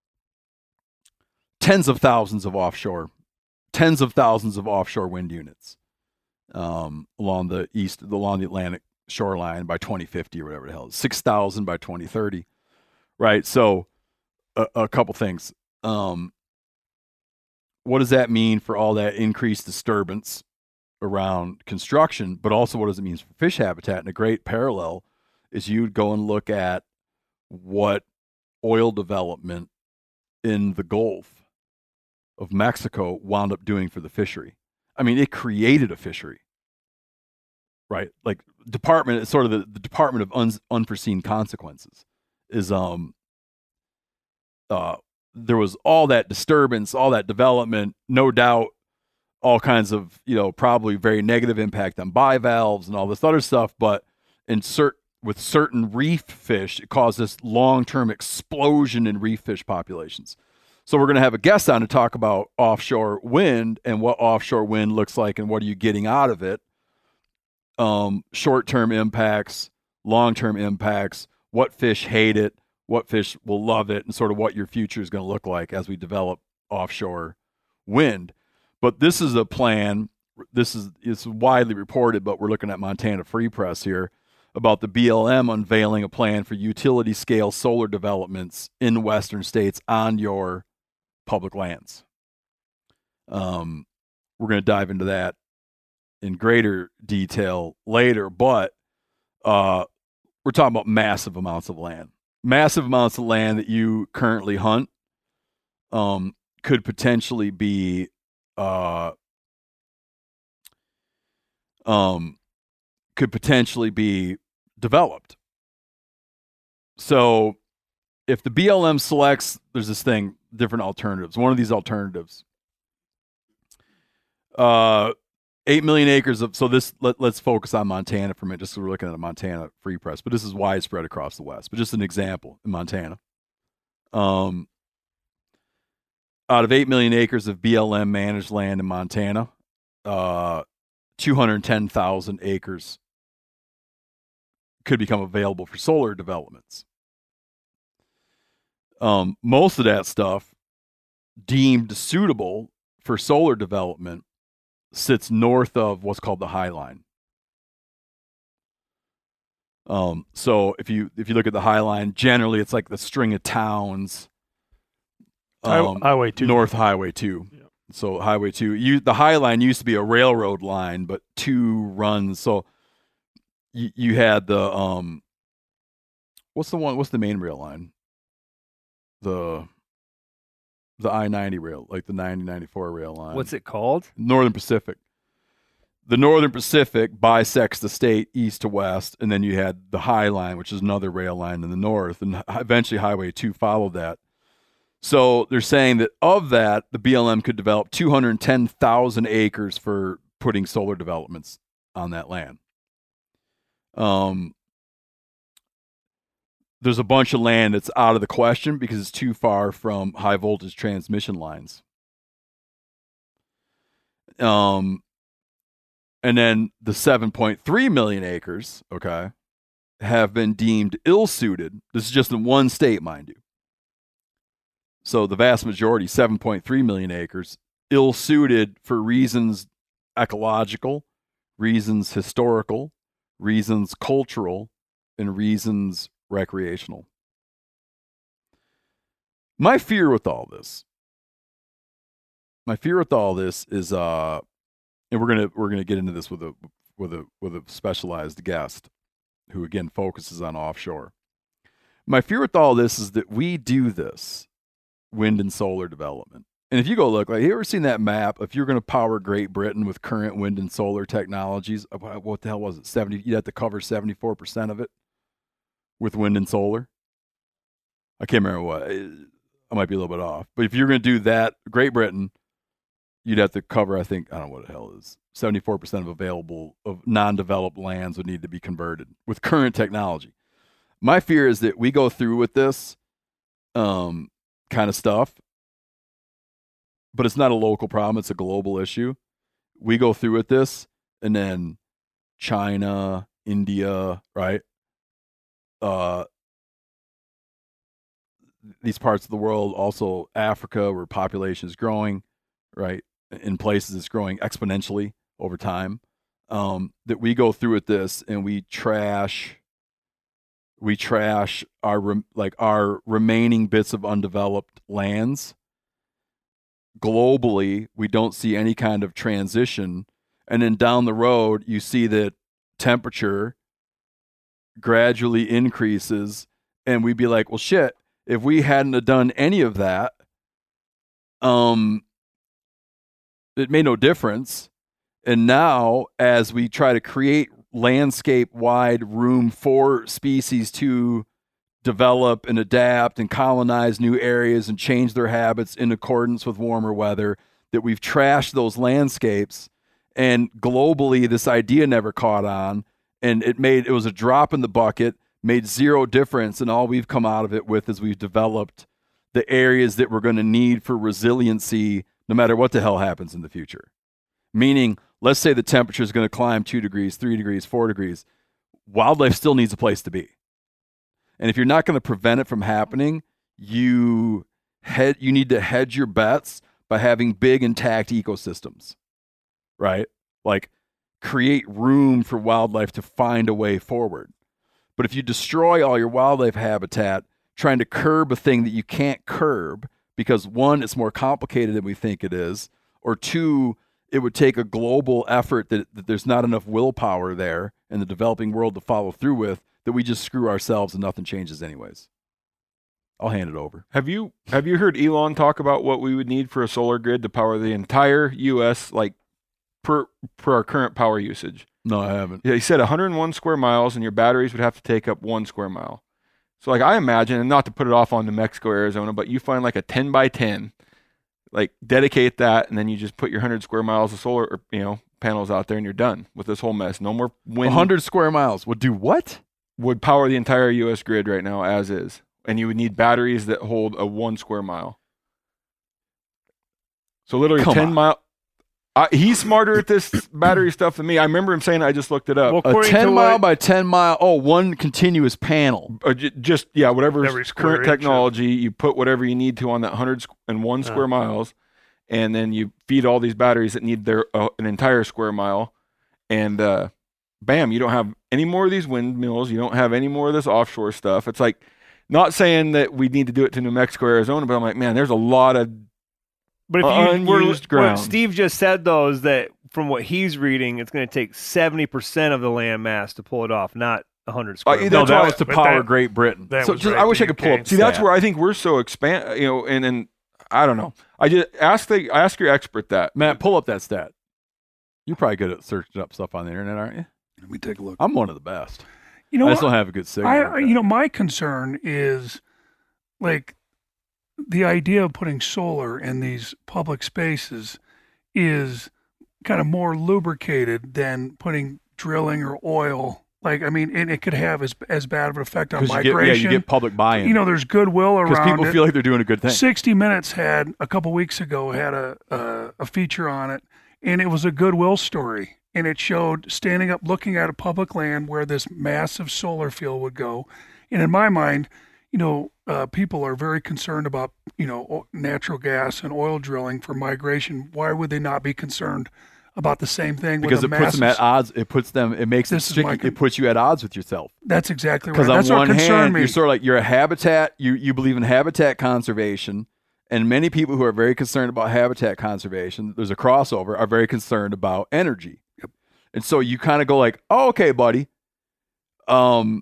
tens of thousands of offshore, tens of thousands of offshore wind units um, along the east, along the Atlantic shoreline by twenty fifty or whatever the hell it is, six thousand by twenty thirty, right? So a, a couple things. Um, what does that mean for all that increased disturbance around construction, but also what does it mean for fish habitat? And a great parallel is you'd go and look at what oil development in the Gulf of Mexico wound up doing for the fishery. I mean, it created a fishery, right? Like department, it's sort of the, the Department of un, Unforeseen Consequences is, um, uh, there was all that disturbance, all that development, no doubt, all kinds of, you know, probably very negative impact on bivalves and all this other stuff. But in cert- with certain reef fish, it caused this long-term explosion in reef fish populations. So we're going to have a guest on to talk about offshore wind and what offshore wind looks like and what are you getting out of it. um, short-term impacts, long-term impacts, what fish hate it, what fish will love it, and sort of what your future is going to look like as we develop offshore wind. But this is a plan. This is it's widely reported, but we're looking at Montana Free Press here about the B L M unveiling a plan for utility-scale solar developments in western states on your public lands. Um, we're going to dive into that in greater detail later, but uh, we're talking about massive amounts of land. Massive amounts of land that you currently hunt um, could potentially be uh, um, could potentially be developed. So if the B L M selects, there's this thing, different alternatives. One of these alternatives, uh, eight million acres of, so this, let, let's focus on Montana for a minute, just so we're looking at a Montana Free Press, but this is widespread across the West, but just an example in Montana. Um, out of eight million acres of B L M managed land in Montana, uh, two hundred ten thousand acres could become available for solar developments. Um, most of that stuff deemed suitable for solar development sits north of what's called the High Line. Um, so if you if you look at the High Line, generally it's like the string of towns. Um, Highway two. North Highway two. Yeah. So Highway two. You, the High Line used to be a railroad line, but two runs. So you, you had the, um, what's the one, what's the main rail line? The the I ninety rail, like the ninety ninety-four rail line. What's it called? Northern Pacific. The Northern Pacific bisects the state east to west, and then you had the High Line, which is another rail line in the north, and eventually Highway two followed that. So they're saying that of that, the B L M could develop two hundred ten thousand acres for putting solar developments on that land. Um, there's a bunch of land that's out of the question because it's too far from high voltage transmission lines. Um, and then the seven point three million acres, okay, have been deemed ill-suited. This is just in one state, mind you. So the vast majority, seven point three million acres, ill-suited for reasons ecological, reasons historical, reasons cultural, and reasons recreational. My fear with all this, my fear with all this is, uh, and we're gonna we're gonna get into this with a with a with a specialized guest, who again focuses on offshore. My fear with all this is that we do this wind and solar development. And if you go look, like, you ever seen that map? If you're going to power Great Britain with current wind and solar technologies, what the hell was it? seventy You'd have to cover seventy-four percent of it with wind and solar. I can't remember what. I might be a little bit off. But if you're going to do that, Great Britain, you'd have to cover, I think, I don't know what the hell it is, seventy-four percent of available, of non-developed lands would need to be converted with current technology. My fear is that we go through with this um, kind of stuff, but it's not a local problem. It's a global issue. We go through with this, and then China, India, right? Uh, these parts of the world, also Africa, where population is growing, right? In places it's growing exponentially over time. Um, that we go through with this, and we trash, we trash our rem- like our remaining bits of undeveloped lands. Globally, we don't see any kind of transition. And then down the road, you see that temperature gradually increases, and we'd be like, well, shit, if we hadn't have done any of that, um, it made no difference. And now, as we try to create landscape-wide room for species to develop and adapt and colonize new areas and change their habits in accordance with warmer weather, that we've trashed those landscapes, and globally this idea never caught on, and it made it was a drop in the bucket, made zero difference, and all we've come out of it with is we've developed the areas that we're going to need for resiliency no matter what the hell happens in the future. Meaning let's say the temperature is going to climb two degrees, three degrees, four degrees. Wildlife still needs a place to be. And if you're not going to prevent it from happening, you head, you need to hedge your bets by having big intact ecosystems, right? Like create room for wildlife to find a way forward. But if you destroy all your wildlife habitat, trying to curb a thing that you can't curb, because one, it's more complicated than we think it is, or two, it would take a global effort that, that there's not enough willpower there in the developing world to follow through with, that we just screw ourselves and nothing changes anyways. I'll hand it over. Have you have you heard Elon talk about what we would need for a solar grid to power the entire U S, like per per our current power usage? No, I haven't. Yeah, he said one hundred one square miles, and your batteries would have to take up one square mile. So, like, I imagine, and not to put it off on New Mexico, Arizona, but you find like a ten by ten, like dedicate that, and then you just put your one hundred square miles of solar, or, you know, panels out there, and you're done with this whole mess. No more wind. one hundred square miles would do what? Would power the entire U S grid right now as is, and you would need batteries that hold a one square mile. So literally Come ten on. mile. Uh, he's smarter at this battery stuff than me. I remember him saying, I just looked it up. Well, A according ten to mile what- by ten mile, oh, one continuous panel. Or j- just, yeah, whatever Every square current inch of- technology, you put whatever you need to on that one hundred and one square Uh. miles, and then you feed all these batteries that need their uh, an entire square mile, and uh, bam, you don't have any more of these windmills. You don't have any more of this offshore stuff. It's like, not saying that we need to do it to New Mexico, Arizona, but I'm like, man, there's a lot of But if you were, unused what ground. Steve just said, though, is that from what he's reading, it's going to take seventy percent of the land mass to pull it off, not one hundred square Uh, miles. No, That's that why- was to but power that- Great Britain. that So was just, right I wish to I could pull up. U K. See, that's stat. where I think we're so expand, you know, and and I don't know. I just ask the ask your expert that. Matt, pull up that stat. You're probably good at searching up stuff on the internet, aren't you? Let me take a look. I'm one of the best. You know, I just what? don't have a good signal. I, like that. you know, my concern is like the idea of putting solar in these public spaces is kind of more lubricated than putting drilling or oil. Like, I mean, and it could have as as bad of an effect on 'Cause you get, yeah, migration. you get public buy-in. You know, there's goodwill because around people it. feel like they're doing a good thing. sixty Minutes had a couple weeks ago had a, a a feature on it, and it was a goodwill story. And it showed standing up, looking at a public land where this massive solar field would go. And in my mind, you know, uh, people are very concerned about, you know, o- natural gas and oil drilling for migration. Why would they not be concerned about the same thing? Because with it a puts them at massive- odds. It puts them. It makes it This is my sticky. con- It puts you at odds with yourself. That's exactly right. Because on That's what one concerned hand, me. you're sort of like you're a habitat. You you believe in habitat conservation, and many people who are very concerned about habitat conservation, there's a crossover, are very concerned about energy. Yep. And so you kind of go like, "Oh, okay, buddy. Um,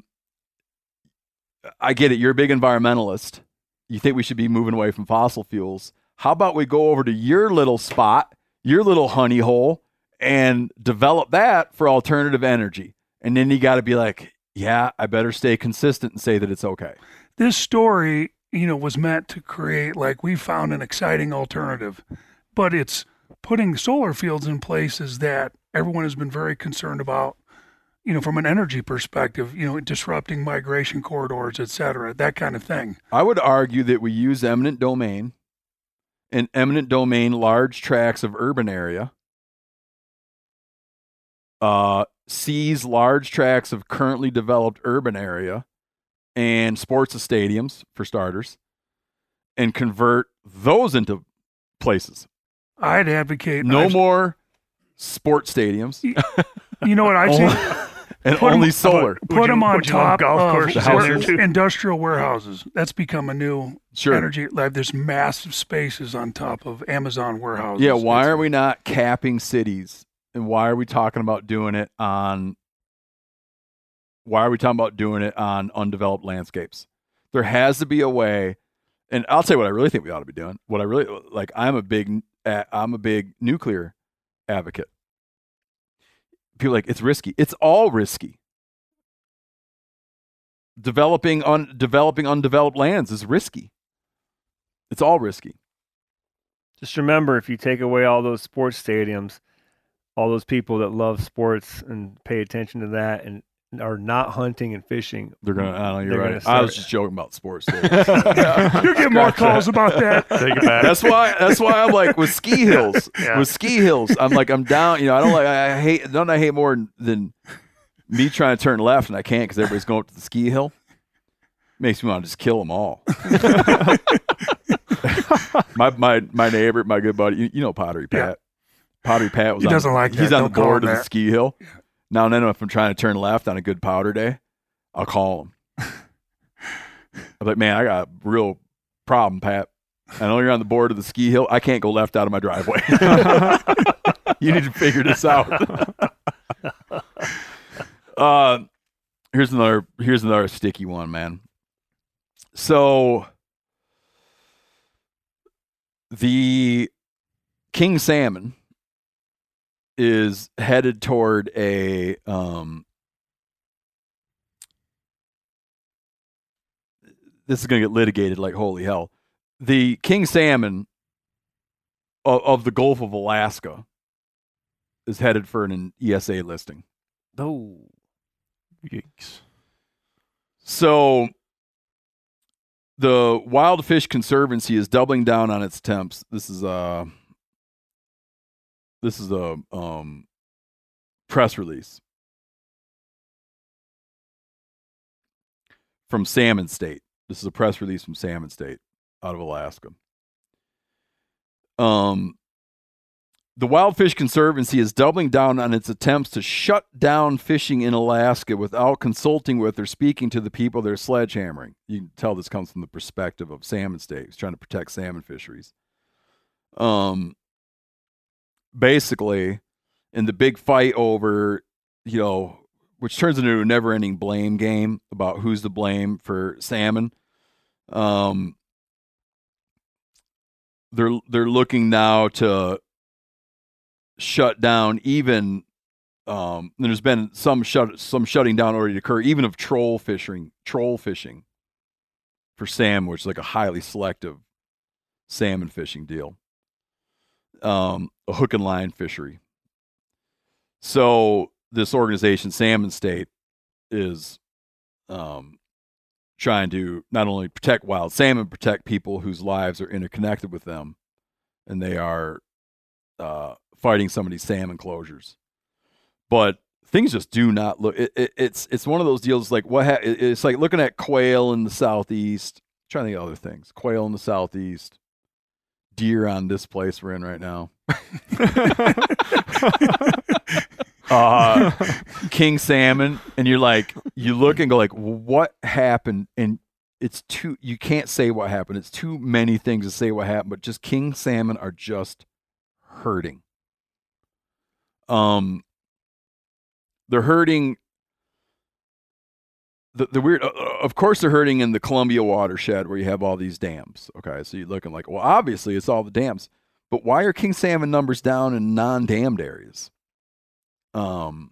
I get it. You're a big environmentalist. You think we should be moving away from fossil fuels. How about we go over to your little spot, your little honey hole, and develop that for alternative energy?" And then you got to be like, yeah, I better stay consistent and say that it's okay. This story, you know, was meant to create like we found an exciting alternative, but it's putting solar fields in places that everyone has been very concerned about, you know, from an energy perspective, you know, disrupting migration corridors, et cetera, that kind of thing. I would argue that we use eminent domain and eminent domain large tracts of urban area, uh, seize large tracts of currently developed urban area and sports stadiums, for starters, and convert those into places. I'd advocate No I've- more sports stadiums You know what I've seen? and Put 'em- only solar. Would Put you- them on would you want top golf of courses in ware- there too? industrial warehouses. That's become a new Sure. energy. Like there's massive spaces on top of Amazon warehouses. Yeah, why It's- are we not capping cities? And why are we talking about doing it on why are we talking about doing it on undeveloped landscapes? There has to be a way, and I'll tell you what I really think we ought to be doing. What I really like, I'm a big uh, I'm a big nuclear advocate. People are like, it's risky. It's all risky. Developing on developing undeveloped lands is risky. It's all risky. Just remember, if you take away all those sports stadiums, all those people that love sports and pay attention to that, and are not hunting and fishing, They're gonna. I don't know. You're They're right. gonna I was start- just joking about sports. There. You're getting more calls about that. Take it back. That's why. That's why I'm like with ski hills. Yeah. With ski hills, I'm like I'm down. You know, I don't like. I hate. Don't I hate more than me trying to turn left and I can't because everybody's going up to the ski hill. Makes me want to just kill them all. my my my neighbor, my good buddy, you, you know Pottery Pat. Pottery Pat was. He on, doesn't like He's that. on Don't the call board him of the that. ski hill. Now and then, if I'm trying to turn left on a good powder day, I'll call him. I'm like, man, I got a real problem, Pat. I know you're on the board of the ski hill. I can't go left out of my driveway. You need to figure this out. uh, here's another. Here's another sticky one, man. So the king salmon is headed toward a um. This is going to get litigated like holy hell. The king salmon of, of the Gulf of Alaska is headed for an E S A listing. Oh, Yikes. So the Wild Fish Conservancy is doubling down on its attempts. This is a this is a um, press release from Salmon State. This is a press release from Salmon State out of Alaska. Um, the Wild Fish Conservancy is doubling down on its attempts to shut down fishing in Alaska without consulting with or speaking to the people they're sledgehammering. You can tell this comes from the perspective of Salmon State. It's trying to protect salmon fisheries. Um, basically, in the big fight over, you know, which turns into a never-ending blame game about who's to blame for salmon. Um, they're they're looking now to shut down even. Um, there's been some shut some shutting down already occur, even of troll fishing, troll fishing for salmon, which is like a highly selective salmon fishing deal. Um, a hook and line fishery. So this organization, Salmon State, is um, trying to not only protect wild salmon, protect people whose lives are interconnected with them, and they are uh, fighting some of these salmon closures. But things just do not look. It, it, it's it's one of those deals like what ha- it's like looking at quail in the southeast. I'm trying to think of other things. Quail in the southeast, deer on this place we're in right now. uh, king salmon, and you're like, you look and go like, what happened? And it's too, you can't say what happened. It's too many things to say what happened, but just king salmon are just hurting. Um, they're hurting. The, the weird, uh, of course, they're hurting in the Columbia watershed where you have all these dams. Okay, so you're looking like, well, obviously it's all the dams, but why are king salmon numbers down in non-dammed areas? Um,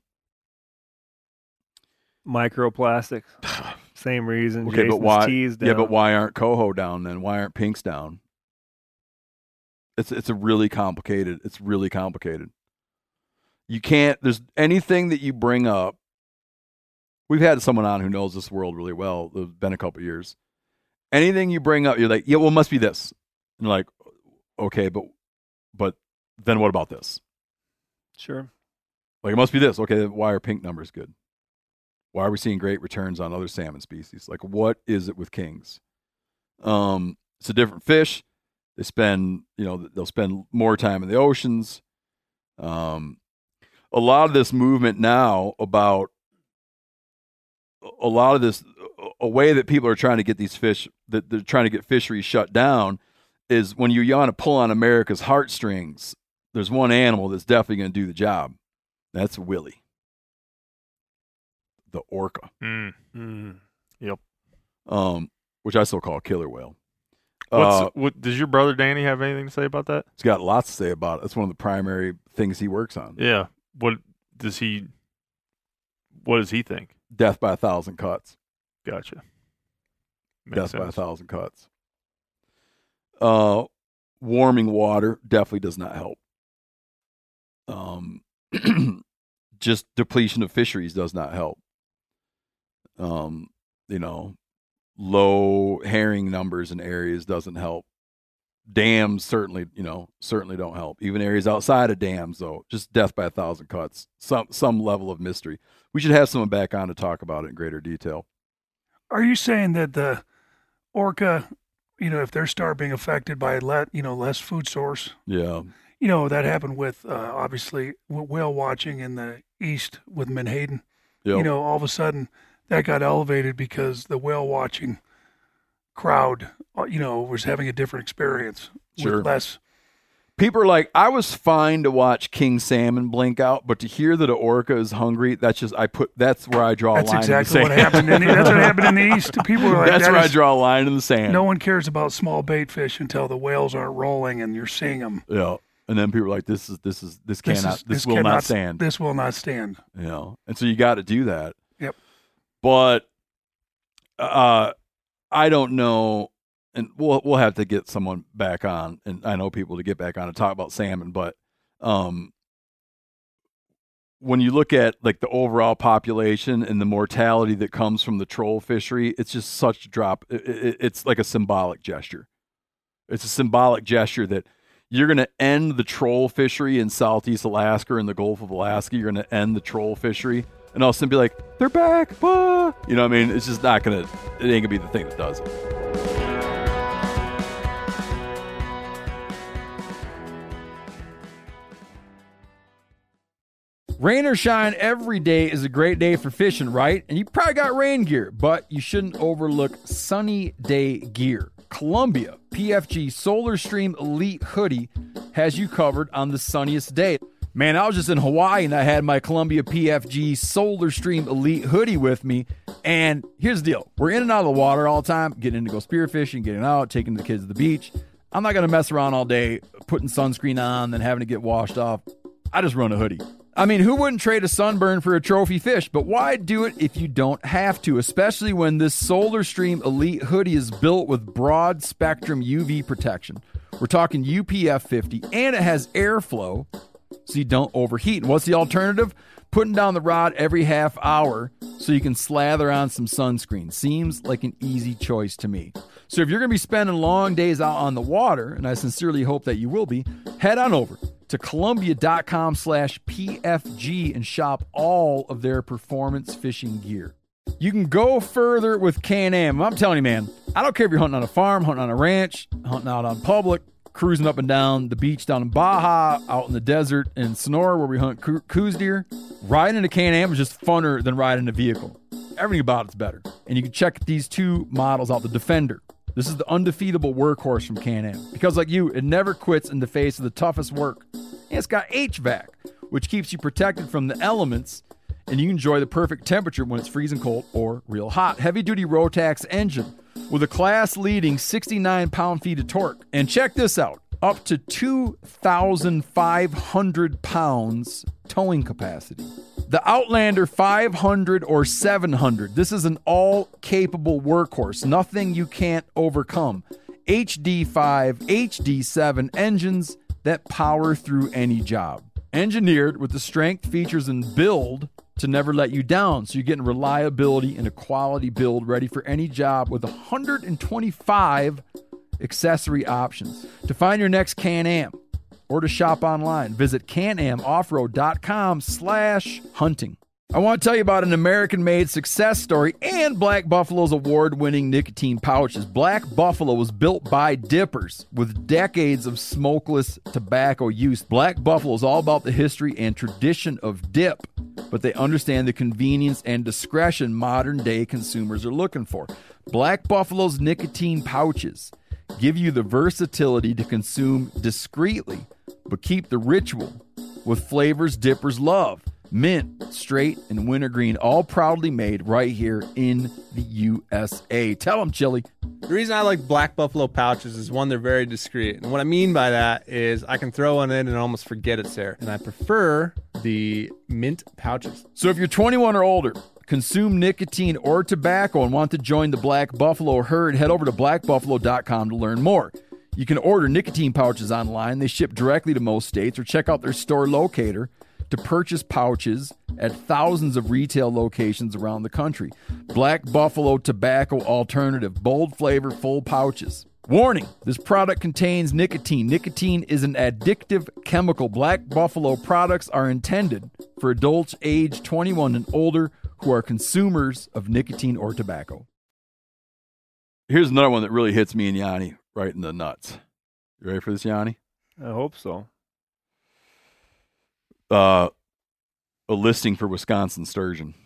microplastics. Same reason. okay, Jason's but why? teased Yeah, down. but why aren't coho down then? Why aren't pinks down? It's it's a really complicated. It's really complicated. You can't. There's anything that you bring up. We've had someone on who knows this world really well. It's been a couple of years. Anything you bring up, you're like, yeah, well, it must be this. And you're like, okay, but but then what about this? Sure. Like, it must be this. Okay, why are pink numbers good? Why are we seeing great returns on other salmon species? Like, what is it with kings? Um, it's a different fish. They spend, you know, they'll spend more time in the oceans. Um, a lot of this movement now about a lot of this, a way that people are trying to get these fish, that they're trying to get fisheries shut down, is when you want to pull on America's heartstrings, there's one animal that's definitely going to do the job. That's Willie, the orca, Mm. Mm. Yep. um, which I still call killer whale. What's, Uh, what does your brother Danny have anything to say about that? he's got lots to say about it. That's one of the primary things he works on. Yeah. What does he? What does he think? Death by a thousand cuts. Gotcha. Makes Death by a sense. thousand cuts. Uh, warming water definitely does not help. Um, just depletion of fisheries does not help. Um, you know, low herring numbers in areas doesn't help. Dams certainly, you know, certainly don't help. Even areas outside of dams, though, just death by a thousand cuts. Some some level of mystery. We should have someone back on to talk about it in greater detail. Are you saying that the orca, you know, if they start being affected by let, you know, less food source, Yeah. you know, that happened with uh, obviously w- whale watching in the east with Menhaden. Yep. You know, all of a sudden that got elevated because the whale watching crowd, uh, you know, was having a different experience Sure. with less. People are like, I was fine to watch king salmon blink out, but to hear that an orca is hungry, that's just I put that's where I draw That's a line exactly in the what sand. happened. In the, that's what happened in the east. People were like, that's that where I is- draw a line in the sand. No one cares about small bait fish until the whales aren't rolling and you're seeing them. Yeah. And then people are like, this is this is this This cannot is- this, this will cannot- not stand. This will not stand. You know. And so you got to do that. Yep. But uh I don't know, and we'll we'll have to get someone back on, and I know people to get back on and talk about salmon, but um when you look at like the overall population and the mortality that comes from the troll fishery, it's just such a drop. It, it, it's like a symbolic gesture. It's a symbolic gesture that you're going to end the troll fishery in Southeast Alaska and the Gulf of Alaska. You're going to end the troll fishery, and all of a sudden be like, they're back. Ah. You know what I mean? It's just not going to, it ain't going to be the thing that does it. Rain or shine, every day is a great day for fishing, right? And you probably got rain gear, but you shouldn't overlook sunny day gear. Columbia P F G Solar Stream Elite Hoodie has you covered on the sunniest day. Man, I was just in Hawaii and I had my Columbia P F G Solar Stream Elite Hoodie with me. And here's the deal. We're in and out of the water all the time, getting in to go spearfishing, getting out, taking the kids to the beach. I'm not going to mess around all day putting sunscreen on, then having to get washed off. I just run a hoodie. I mean, who wouldn't trade a sunburn for a trophy fish? But why do it if you don't have to, especially when this Solar Stream Elite Hoodie is built with broad spectrum U V protection. We're talking U P F fifty, and it has airflow so you don't overheat. And what's the alternative? Putting down the rod every half hour so you can slather on some sunscreen. Seems like an easy choice to me. So if you're going to be spending long days out on the water, and I sincerely hope that you will be, head on over to Columbia.com slash PFG and shop all of their performance fishing gear. You can go further with Can-Am. I'm telling you, man, I don't care if you're hunting on a farm, hunting on a ranch, hunting out on public, cruising up and down the beach down in Baja, out in the desert in Sonora where we hunt coo- coos deer. Riding a Can-Am is just funner than riding a vehicle. Everything about it's better. And you can check these two models out. The Defender. This is the undefeatable workhorse from Can-Am. Because like you, it never quits in the face of the toughest work. And it's got H V A C, which keeps you protected from the elements, and you enjoy the perfect temperature when it's freezing cold or real hot. Heavy-duty Rotax engine with a class-leading sixty-nine pound-feet of torque. And check this out. Up to two thousand five hundred pounds towing capacity. The Outlander five hundred or seven hundred. This is an all-capable workhorse. Nothing you can't overcome. H D five, H D seven engines that power through any job. Engineered with the strength, features, and build to never let you down. So you're getting reliability and a quality build ready for any job with one hundred twenty-five accessory options. To find your next Can-Am or to shop online, visit canamoffroad.com slash hunting. I want to tell you about an American-made success story and Black Buffalo's award-winning nicotine pouches. Black Buffalo was built by dippers with decades of smokeless tobacco use. Black Buffalo is all about the history and tradition of dip, but they understand the convenience and discretion modern-day consumers are looking for. Black Buffalo's nicotine pouches give you the versatility to consume discreetly, but keep the ritual with flavors dippers love. Mint, straight, and wintergreen, all proudly made right here in the U S A. Tell them, Chili. The reason I like Black Buffalo pouches is, one, they're very discreet. And what I mean by that is I can throw one in and almost forget it's there. And I prefer the mint pouches. So if you're twenty-one or older, consume nicotine or tobacco, and want to join the Black Buffalo herd, head over to black buffalo dot com to learn more. You can order nicotine pouches online. They ship directly to most states, or check out their store locator. to purchase pouches at thousands of retail locations around the country. Black Buffalo Tobacco Alternative, bold flavor, full pouches. Warning, this product contains nicotine. Nicotine is an addictive chemical. Black Buffalo products are intended for adults age twenty-one and older who are consumers of nicotine or tobacco. Here's another one that really hits me and Yanni right in the nuts. You ready for this, Yanni? I hope so. Uh, a listing for Wisconsin sturgeon.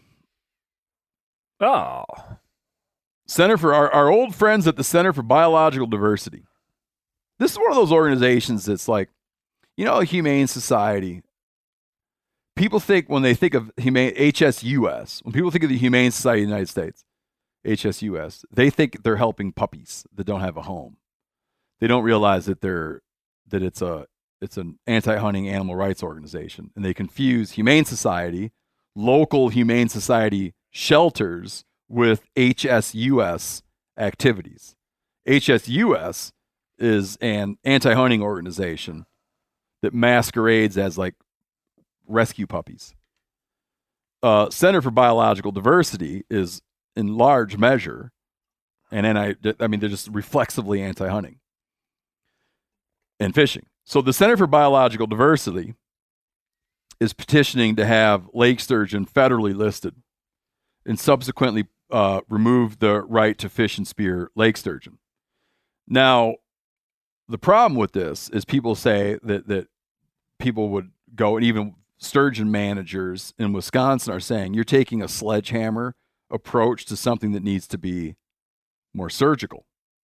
Oh. Center for our, our old friends at the Center for Biological Diversity. This is one of those organizations that's like, you know, a humane society. People think when they think of humane H S U S, when people think of the Humane Society of the United States, H S U S, they think they're helping puppies that don't have a home. They don't realize that they're that it's a it's an anti-hunting animal rights organization, and they confuse Humane Society, local Humane Society shelters, with H S U S activities. H S U S is an anti-hunting organization that masquerades as like rescue puppies. Uh, Center for Biological Diversity is in large measure, and then I, I mean, they're just reflexively anti-hunting and fishing. So the Center for Biological Diversity is petitioning to have lake sturgeon federally listed and subsequently uh, remove the right to fish and spear lake sturgeon. Now, the problem with this is people say that, that people would go, and even sturgeon managers in Wisconsin are saying, you're taking a sledgehammer approach to something that needs to be more surgical.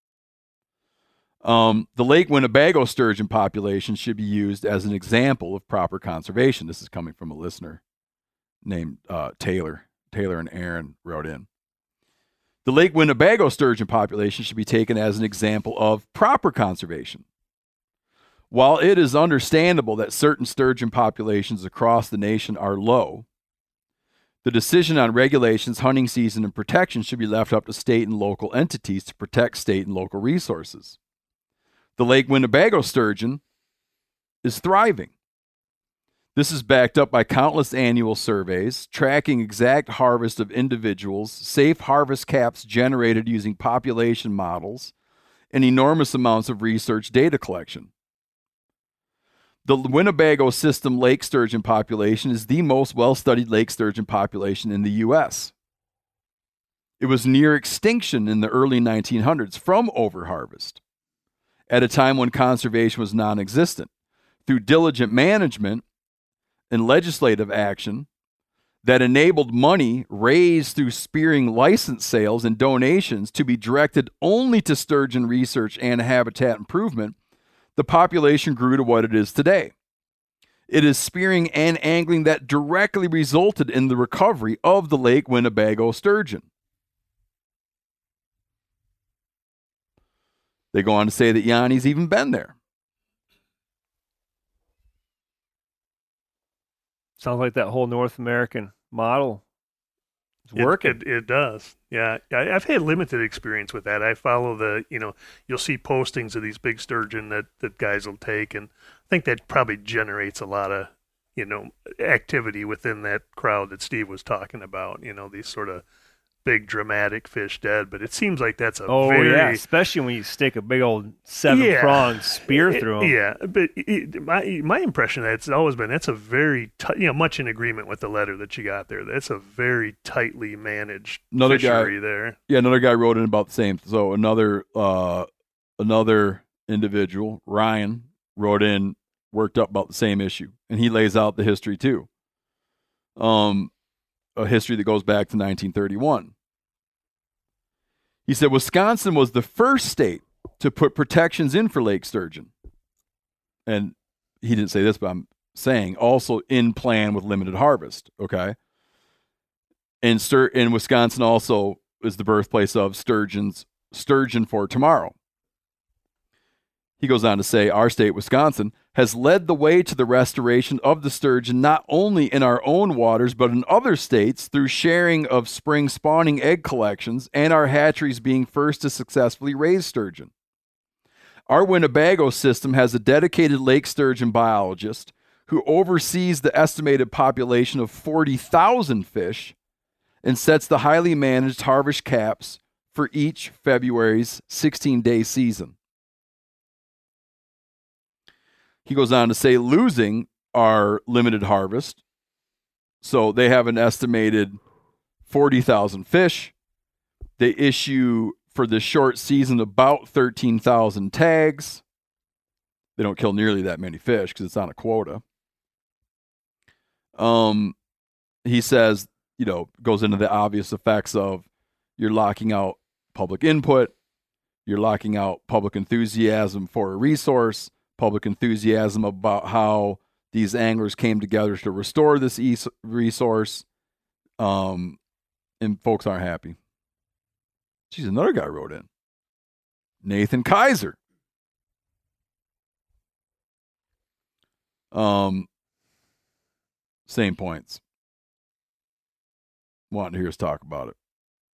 Um, the Lake Winnebago sturgeon population should be used as an example of proper conservation. This is coming from a listener named uh, Taylor. Taylor and Aaron wrote in. The Lake Winnebago sturgeon population should be taken as an example of proper conservation. While it is understandable that certain sturgeon populations across the nation are low, the decision on regulations, hunting season, and protection should be left up to state and local entities to protect state and local resources. The Lake Winnebago sturgeon is thriving. This is backed up by countless annual surveys, tracking exact harvest of individuals, safe harvest caps generated using population models, and enormous amounts of research data collection. The Winnebago system lake sturgeon population is the most well-studied lake sturgeon population in the U S. It was near extinction in the early nineteen hundreds from overharvest, at a time when conservation was non-existent. Through diligent management and legislative action that enabled money raised through spearing license sales and donations to be directed only to sturgeon research and habitat improvement, the population grew to what it is today. It is spearing and angling that directly resulted in the recovery of the Lake Winnebago sturgeon. They go on to say that Yanni's even been there. Sounds like that whole North American model is It- working. It, it, does. Yeah. I, I've had limited experience with that. I follow the, you know, you'll see postings of these big sturgeon that, that guys will take. And I think that probably generates a lot of, you know, activity within that crowd that Steve was talking about, you know, these sort of big dramatic fish dead. But it seems like that's a oh, very, yeah, especially when you stick a big old seven-pronged spear It- through them. Yeah, but it, my my impression that it's always been that's a very t- you know much in agreement with the letter that you got there. That's a very tightly managed Another guy- fishery there. Yeah, another guy wrote in about the same. So another uh, another individual, Ryan, wrote in, worked up about the same issue, and he lays out the history too. Um, a history that goes back to nineteen thirty-one. He said Wisconsin was the first state to put protections in for lake sturgeon, and he didn't say this, but I'm saying also in plan with limited harvest. Okay. And stur- in Wisconsin also is the birthplace of sturgeon's Sturgeon for Tomorrow. He goes on to say, our state, Wisconsin, has led the way to the restoration of the sturgeon not only in our own waters, but in other states through sharing of spring spawning egg collections and our hatcheries being first to successfully raise sturgeon. Our Winnebago system has a dedicated lake sturgeon biologist who oversees the estimated population of forty thousand fish and sets the highly managed harvest caps for each February's sixteen-day season. He goes on to say losing our limited harvest. So they have an estimated forty thousand fish. They issue for this short season about thirteen thousand tags. They don't kill nearly that many fish because it's on a quota. Um, he says, you know, goes into the obvious effects of you're locking out public input, you're locking out public enthusiasm for a resource, public enthusiasm about how these anglers came together to restore this e- resource, um, and folks aren't happy. Geez, another guy wrote in. Nathan Kaiser. Um, same points. Wanting to hear us talk about it.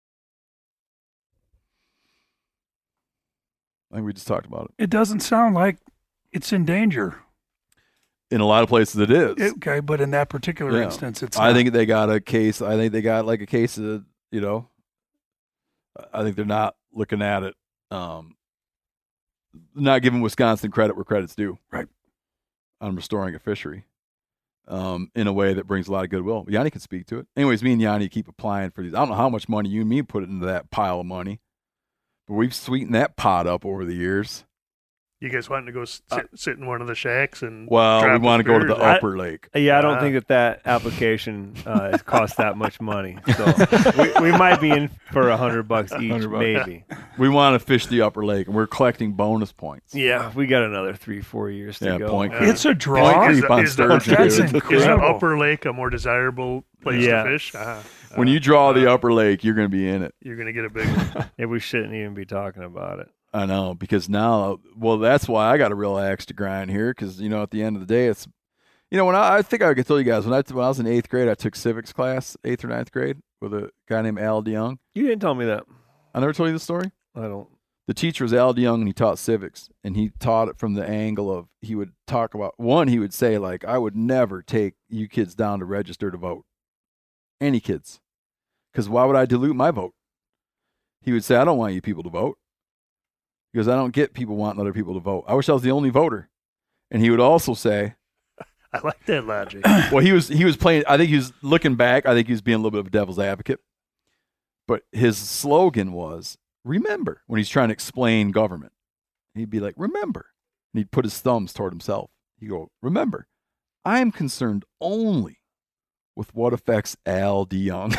I think we just talked about it. It doesn't sound like it's in danger. In a lot of places it is. Okay, but in that particular Yeah. instance, it's I not. think they got a case. I think they got like a case of, you know, I think they're not looking at it, um, not giving Wisconsin credit where credit's due. Right. On restoring a fishery um, in a way that brings a lot of goodwill. Yanni can speak to it. Anyways, me and Yanni keep applying for these. I don't know how much money you and me put into that pile of money, but we've sweetened that pot up over the years. You guys wanting to go sit, sit in one of the shacks and Well, we drop want to go to the spears? upper lake. Yeah, I don't Uh, think that that application uh, costs that much money. So we, we might be in for a hundred bucks each, Hundred bucks. maybe. We want to fish the upper lake, and we're collecting bonus points. Yeah, we got another three, four years to Yeah, go. point Uh, creep. It's a Point draw. Is creep the- on is the- sturgeon, That's dude. Is the incredible. upper lake a more desirable place Yeah. to fish? Ah, When ah, you draw the uh, upper lake, you're going to be in it. you're going to get a big one. yeah, we shouldn't even be talking about it. I know, because now, well, that's why I got a real axe to grind here, because, you know, at the end of the day, it's, you know, when I, I think I could tell you guys, when I, when I was in eighth grade, I took civics class, eighth or ninth grade, with a guy named Al DeYoung. You didn't tell me that. I never told you the story? I don't. The teacher was Al DeYoung, and he taught civics, and he taught it from the angle of, he would talk about, one, he would say, like, I would never take you kids down to register to vote. Any kids. Because why would I dilute my vote? He would say, I don't want you people to vote. Because I don't get people wanting other people to vote. I wish I was the only voter. And he would also say, I like that logic. well, he was he was playing, I think he was looking back, I think he was being a little bit of a devil's advocate. But his slogan was, remember, when he's trying to explain government. He'd be like, remember. And he'd put his thumbs toward himself. He'd go, remember, I am concerned only with what affects Al DeYoung.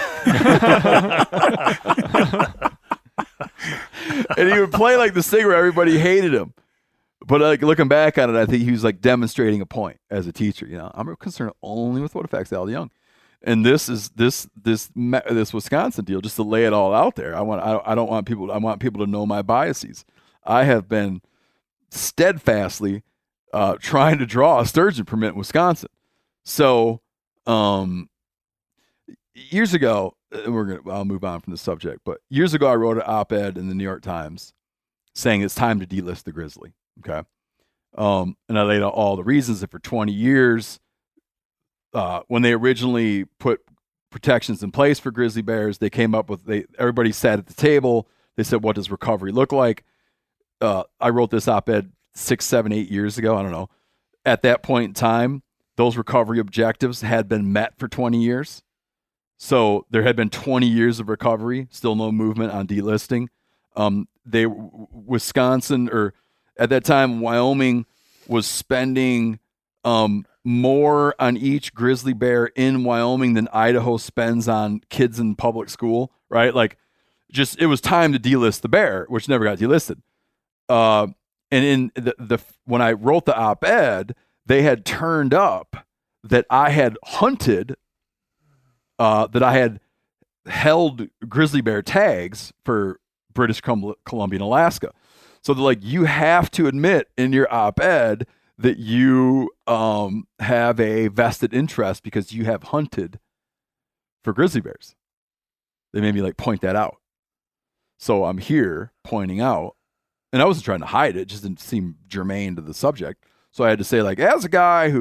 And he would play like the thing where everybody hated him. But like looking back on it, I think he was like demonstrating a point as a teacher. You know, I'm concerned only with what affects Al DeYoung. And this is this this this Wisconsin deal, just to lay it all out there. I want I, I don't want people I want people to know my biases. I have been steadfastly uh, trying to draw a sturgeon permit in Wisconsin. So um, years ago, we're gonna I'll move on from the subject, but years ago I wrote an op-ed in the New York Times saying it's time to delist the grizzly. Okay, um, and I laid out all the reasons that for twenty years. Uh, when they originally put protections in place for grizzly bears, they came up with they everybody sat at the table. They said, "What does recovery look like?" Uh, I wrote this op-ed six, seven, eight years ago. I don't know. At that point in time, those recovery objectives had been met for twenty years. So there had been twenty years of recovery, still no movement on delisting. Um, they Wisconsin or at that time Wyoming was spending. Um, more on each grizzly bear in Wyoming than Idaho spends on kids in public school, right? Like, just it was time to delist the bear, which never got delisted. Uh, and in the, the when I wrote the op-ed, they had turned up that I had hunted, uh, that I had held grizzly bear tags for British Columbia and Alaska. So they're like, you have to admit in your op-ed that you um, have a vested interest because you have hunted for grizzly bears. They made me like point that out. So I'm here pointing out, and I wasn't trying to hide it, it just didn't seem germane to the subject. So I had to say, like, as a guy who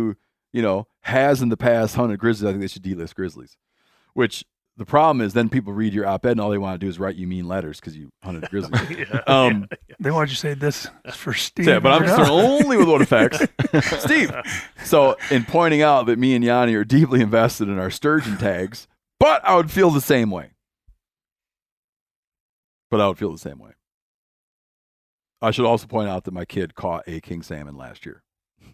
you know, has in the past hunted grizzlies, I think they should delist grizzlies. Which the problem is then people read your op-ed and all they want to do is write you mean letters because you hunted grizzlies. yeah, um, yeah. They want you to say this is for Steve. Yeah, but I'm Yeah. concerned only with what affects Steve. So in pointing out that me and Yanni are deeply invested in our sturgeon tags, but I would feel the same way. But I would feel the same way. I should also point out that my kid caught a king salmon last year.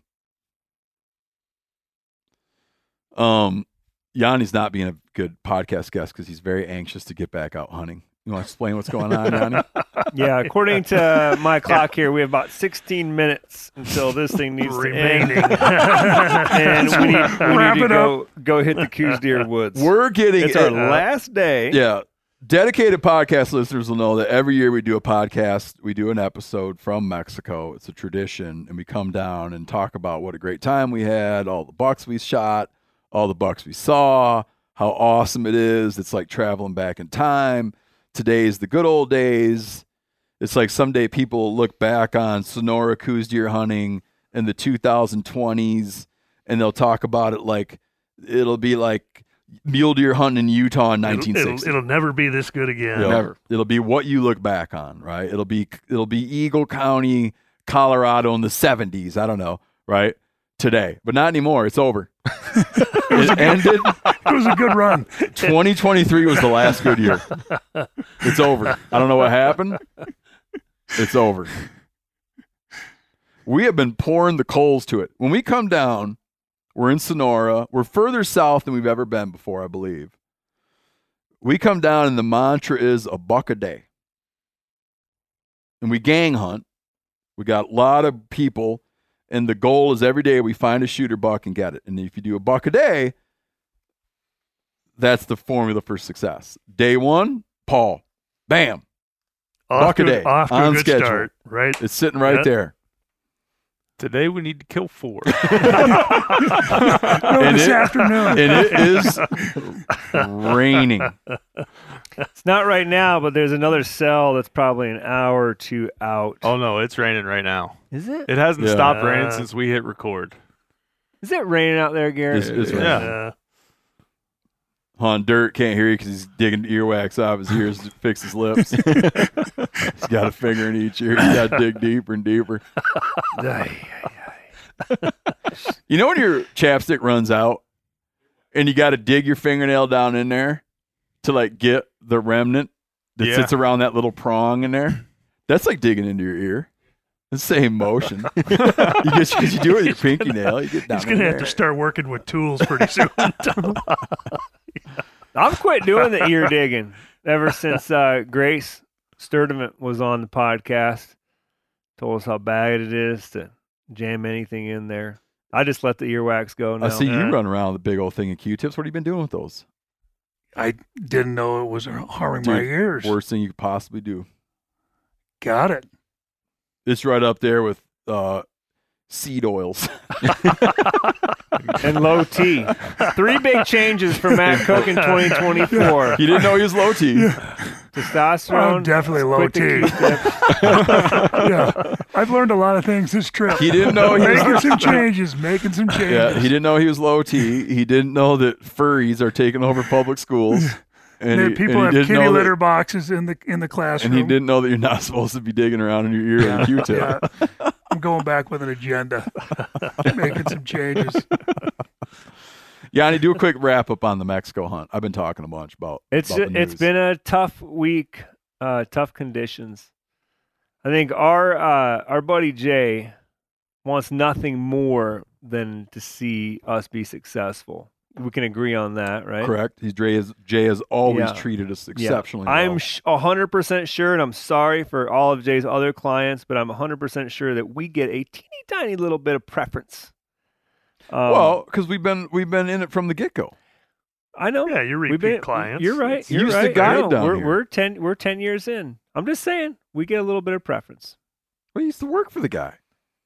Um, Yanni's not being a good podcast guest because he's very anxious to get back out hunting. You want to explain what's going on, Yanni? Yeah, according to my clock here, we have about sixteen minutes until this thing needs Remaining. to end. And we need, we Wrap need to it go, go hit the Coos Deer Woods. We're getting It's our uh, last day. Yeah. Dedicated podcast listeners will know that every year we do a podcast, we do an episode from Mexico. It's a tradition, and we come down and talk about what a great time we had, all the bucks we shot, all the bucks we saw, how awesome it is. It's like traveling back in time. Today's the good old days. It's like someday people look back on Sonora Coos deer hunting in the two thousand twenties, and they'll talk about it like it'll be like mule deer hunting in Utah in nineteen sixty. It'll, it'll, it'll never be this good again. It'll, Never. It'll be what you look back on, right? It'll be it'll be Eagle County, Colorado in the seventies. I don't know, right? Today, but not anymore. It's over. It ended. It was a good run. twenty twenty-three was the last good year. It's over. I don't know what happened. It's over. We have been pouring the coals to it. When we come down, we're in Sonora. We're further south than we've ever been before, I believe. We come down and the mantra is a buck a day. And we gang hunt. We got a lot of people, and the goal is every day we find a shooter buck and get it. And if you do a buck a day, that's the formula for success. Day one, Paul. Bam. Off Buck a to, day. off to On a good schedule. start, right? It's sitting right Yep. there. Today we need to kill four. No, And this it- afternoon. And it is raining. It's not right now, but there's another cell that's probably an hour or two out. Oh no, it's raining right now. Is it? It hasn't Yeah. stopped raining Uh, since we hit record. Is it raining out there, Garrett? It's, it's Yeah. raining. Yeah. Han Dirt can't hear you because he's digging earwax out of his ears to fix his lips. He's got a finger in each ear. He's got to dig deeper and deeper. You know when your chapstick runs out and you got to dig your fingernail down in there to like get the remnant that Yeah. sits around that little prong in there? That's like digging into your ear. The same motion. you get because you do it with your pinky nail. You get down He's in going to have there. to start working with tools pretty soon. I've quit doing the ear digging ever since uh, Grace Sturdivant was on the podcast. Told us how bad it is to jam anything in there. I just let the earwax go now. I see you Uh, run around with a big old thing of Q-tips. What have you been doing with those? I didn't know it was harming my Dude, ears. Worst thing you could possibly do. Got it. It's right up there with uh, seed oils. And low T. Three big changes for Matt Cook in twenty twenty-four. You didn't know he was low T. Testosterone. I'm definitely low quit the T. Q-tips. Yeah, I've learned a lot of things this trip. He didn't know he making was. some changes, making some changes. Yeah, he didn't know he was low T. He didn't know that furries are taking over public schools. And There- he, people and he have didn't kitty know litter that, boxes in the in the classroom. and he didn't know that you're not supposed to be digging around in your ear with a Q-tip. Yeah, I'm going back with an agenda, making some changes. Yanni, do a quick wrap up on the Mexico hunt. I've been talking a bunch about. It's about the it's news. been a tough week, uh, tough conditions. I think our uh, our buddy Jay wants nothing more than to see us be successful. We can agree on that, right? correct. He's Jay has, Jay has always Yeah. treated us Yeah. exceptionally I'm well. sh- one hundred percent sure, and I'm sorry for all of Jay's other clients, but I'm one hundred percent sure that we get a teeny tiny little bit of preference. Um, Well, because we've been we've been in it from the get go. I know. Yeah, you're We've repeat been, clients. You're right. It's- You're Used to right. I guide know. down we're here. we're ten we're ten years in. I'm just saying we get a little bit of preference. Well, he used to work for the guy.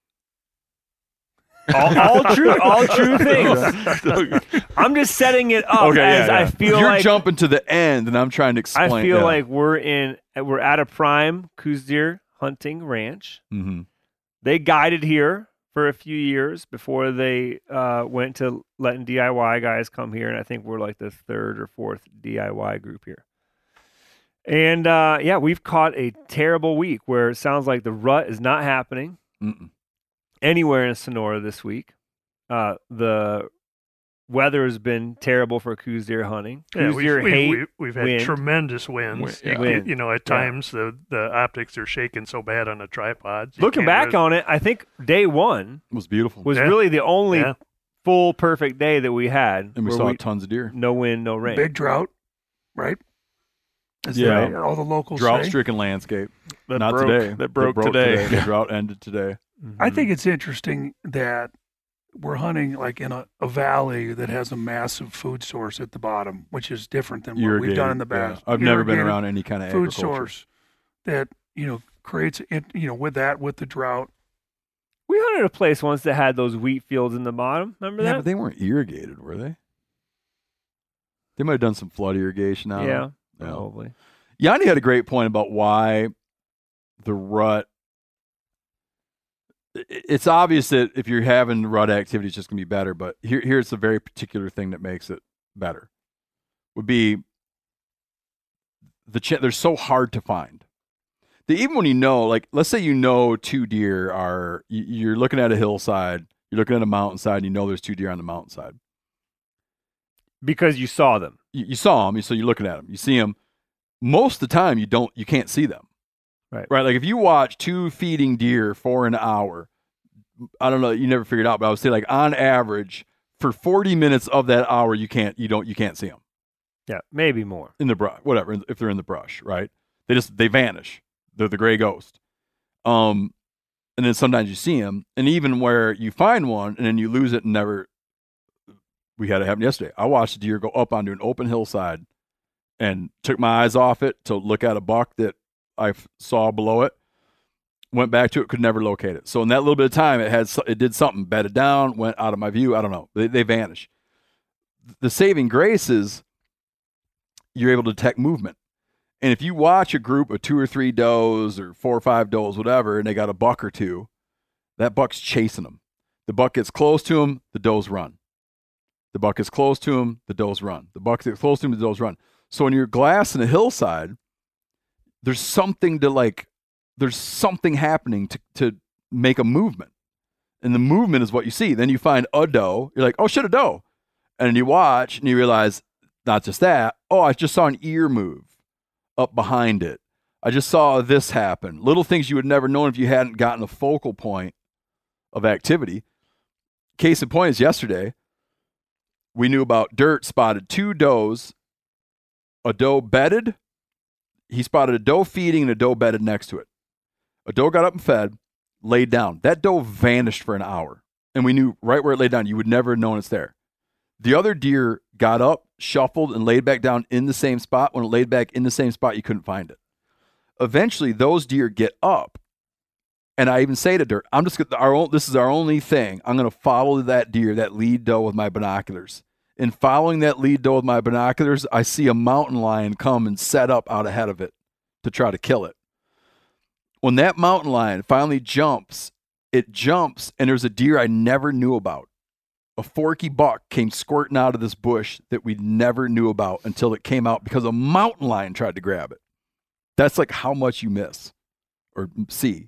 All, all true, all true things. I'm just setting it up Okay, as yeah, I yeah. feel You're like jumping to the end, and I'm trying to I explain. feel yeah. like we're in we're at a prime Coos deer hunting ranch. Mm-hmm. They guided here for a few years before they uh, went to letting D I Y guys come here, and I think we're like the third or fourth D I Y group here. And uh, yeah, we've caught a terrible week where it sounds like the rut is not happening Mm-mm. anywhere in Sonora this week. Uh, the weather has been terrible for Coues deer hunting. Yeah, Coues we've, deer we've, hate we've, we've had wind. tremendous winds. Wind, You, yeah. you- you know, at Yeah. times the, the optics are shaking so bad on the tripods. you Looking can't back really- on it, I think day one It was beautiful. was Yeah. really the only Yeah. full perfect day that we had. and we where saw tons of deer. no wind, no rain. Big drought, right? As Yeah. they- all the locals say. Drought-stricken landscape. That Not broke, today. That broke, today. The drought ended today. I think it's interesting that we're hunting like in a, a valley that has a massive food source at the bottom, which is different than what Irrigated, we've done in the yeah. past. I've never been Irrigated around any kind of food agriculture. source that you know creates it. You know, with that, with the drought, We hunted a place once that had those wheat fields in the bottom. Remember Yeah, that? but they weren't irrigated, were they? They might have done some flood irrigation out. yeah, Yeah. probably. Yanni had a great point about why the rut. i- It's obvious that if you're having rut activity, it's just going to be better. But here, here's a very particular thing that makes it better. Would be the ch- they're so hard to find. That even when you know, like, let's say you know two deer are, you- you're looking at a hillside, you're looking at a mountainside, and you know there's two deer on the mountainside. Because you saw them. You, you saw them, so you're looking at them. You see them. Most of the time, you don't, you can't see them. Right. Right. Like if you watch two feeding deer for an hour, I don't know, you never figured out, but I would say like on average for forty minutes of that hour, you can't, you don't, you can't see them Yeah, maybe more. in the brush, whatever, if they're in the brush, right? They just, they vanish. They're the gray ghost. Um, and then sometimes you see them, and even where you find one and then you lose it and never, we had it happen yesterday. I watched a deer go up onto an open hillside and took my eyes off it to look at a buck that I f- saw below it, went back to it, could never locate it. So in that little bit of time, it had, so- it did something, bedded down, went out of my view. I don't know. They, they vanish. The saving grace is you're able to detect movement. And if you watch a group of two or three does or four or five does, whatever, and they got a buck or two, that buck's chasing them. The buck gets close to him, the does run. The buck gets close to him, the does run. The buck gets close to him, the does run. So when you're glassing a hillside, there's something to like, there's something happening to, to make a movement. And the movement is what you see. Then you find a doe. You're like, oh, shit, a doe. And then you watch and you realize, not just that, oh, I just saw an ear move up behind it. I just saw this happen. Little things you would never know if you hadn't gotten a focal point of activity. Case in point is yesterday, we knew about Dirt spotted two does, a doe bedded. He spotted a doe feeding and a doe bedded next to it. A doe got up and fed, laid down. That doe vanished for an hour. And we knew right where it laid down. You would never have known it's there. The other deer got up, shuffled, and laid back down in the same spot. When it laid back in the same spot, you couldn't find it. Eventually, those deer get up. And I even say to Dirt, I'm just gonna, our own, this is our only thing. I'm going to follow that deer, that lead doe with my binoculars. In following that lead doe with my binoculars, I see a mountain lion come and set up out ahead of it to try to kill it. When that mountain lion finally jumps, it jumps, and there's a deer I never knew about. A forky buck came squirting out of this bush that we never knew about until it came out because a mountain lion tried to grab it. That's like how much you miss or see.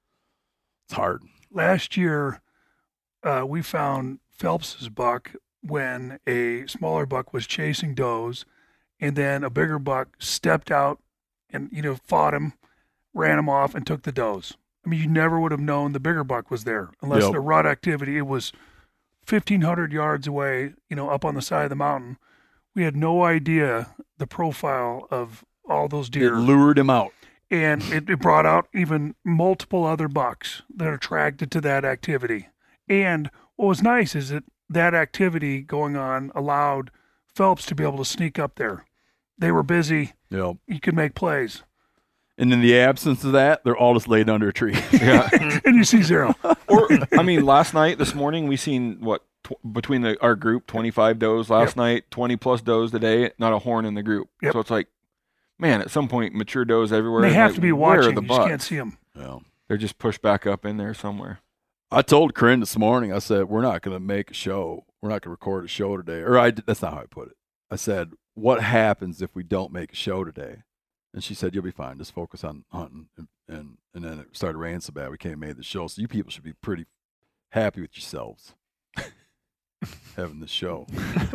It's hard. last year uh, we found Phelps's buck when a smaller buck was chasing does, and then a bigger buck stepped out and you know fought him, ran him off, and took the does. I mean, you never would have known the bigger buck was there unless Yep. the rut activity. It was fifteen hundred yards away, you know, up on the side of the mountain. We had no idea the profile of all those deer. It lured him out. And it, it brought out even multiple other bucks that are attracted to that activity. And what was nice is that that activity going on allowed Phelps to be able to sneak up there. They were busy. Yep. You could make plays. And in the absence of that, they're all just laid under a tree. Yeah. And you see zero. Or I mean, last night, this morning, we seen what tw- between the, our group, twenty-five does last Yep. night, twenty plus does today. Not a horn in the group. Yep. So it's like, man, at some point, mature does everywhere. They and have like, to be where are watching. the You just can't bucks? see them. Yeah. They're just pushed back up in there somewhere. I told Corinne this morning, I said, we're not going to make a show. We're not going to record a show today. Or I, that's not how I put it. I said, what happens if we don't make a show today? And she said, you'll be fine. Just focus on hunting. And, and, and then it started raining so bad we can't make the show. So you people should be pretty happy with yourselves having this show.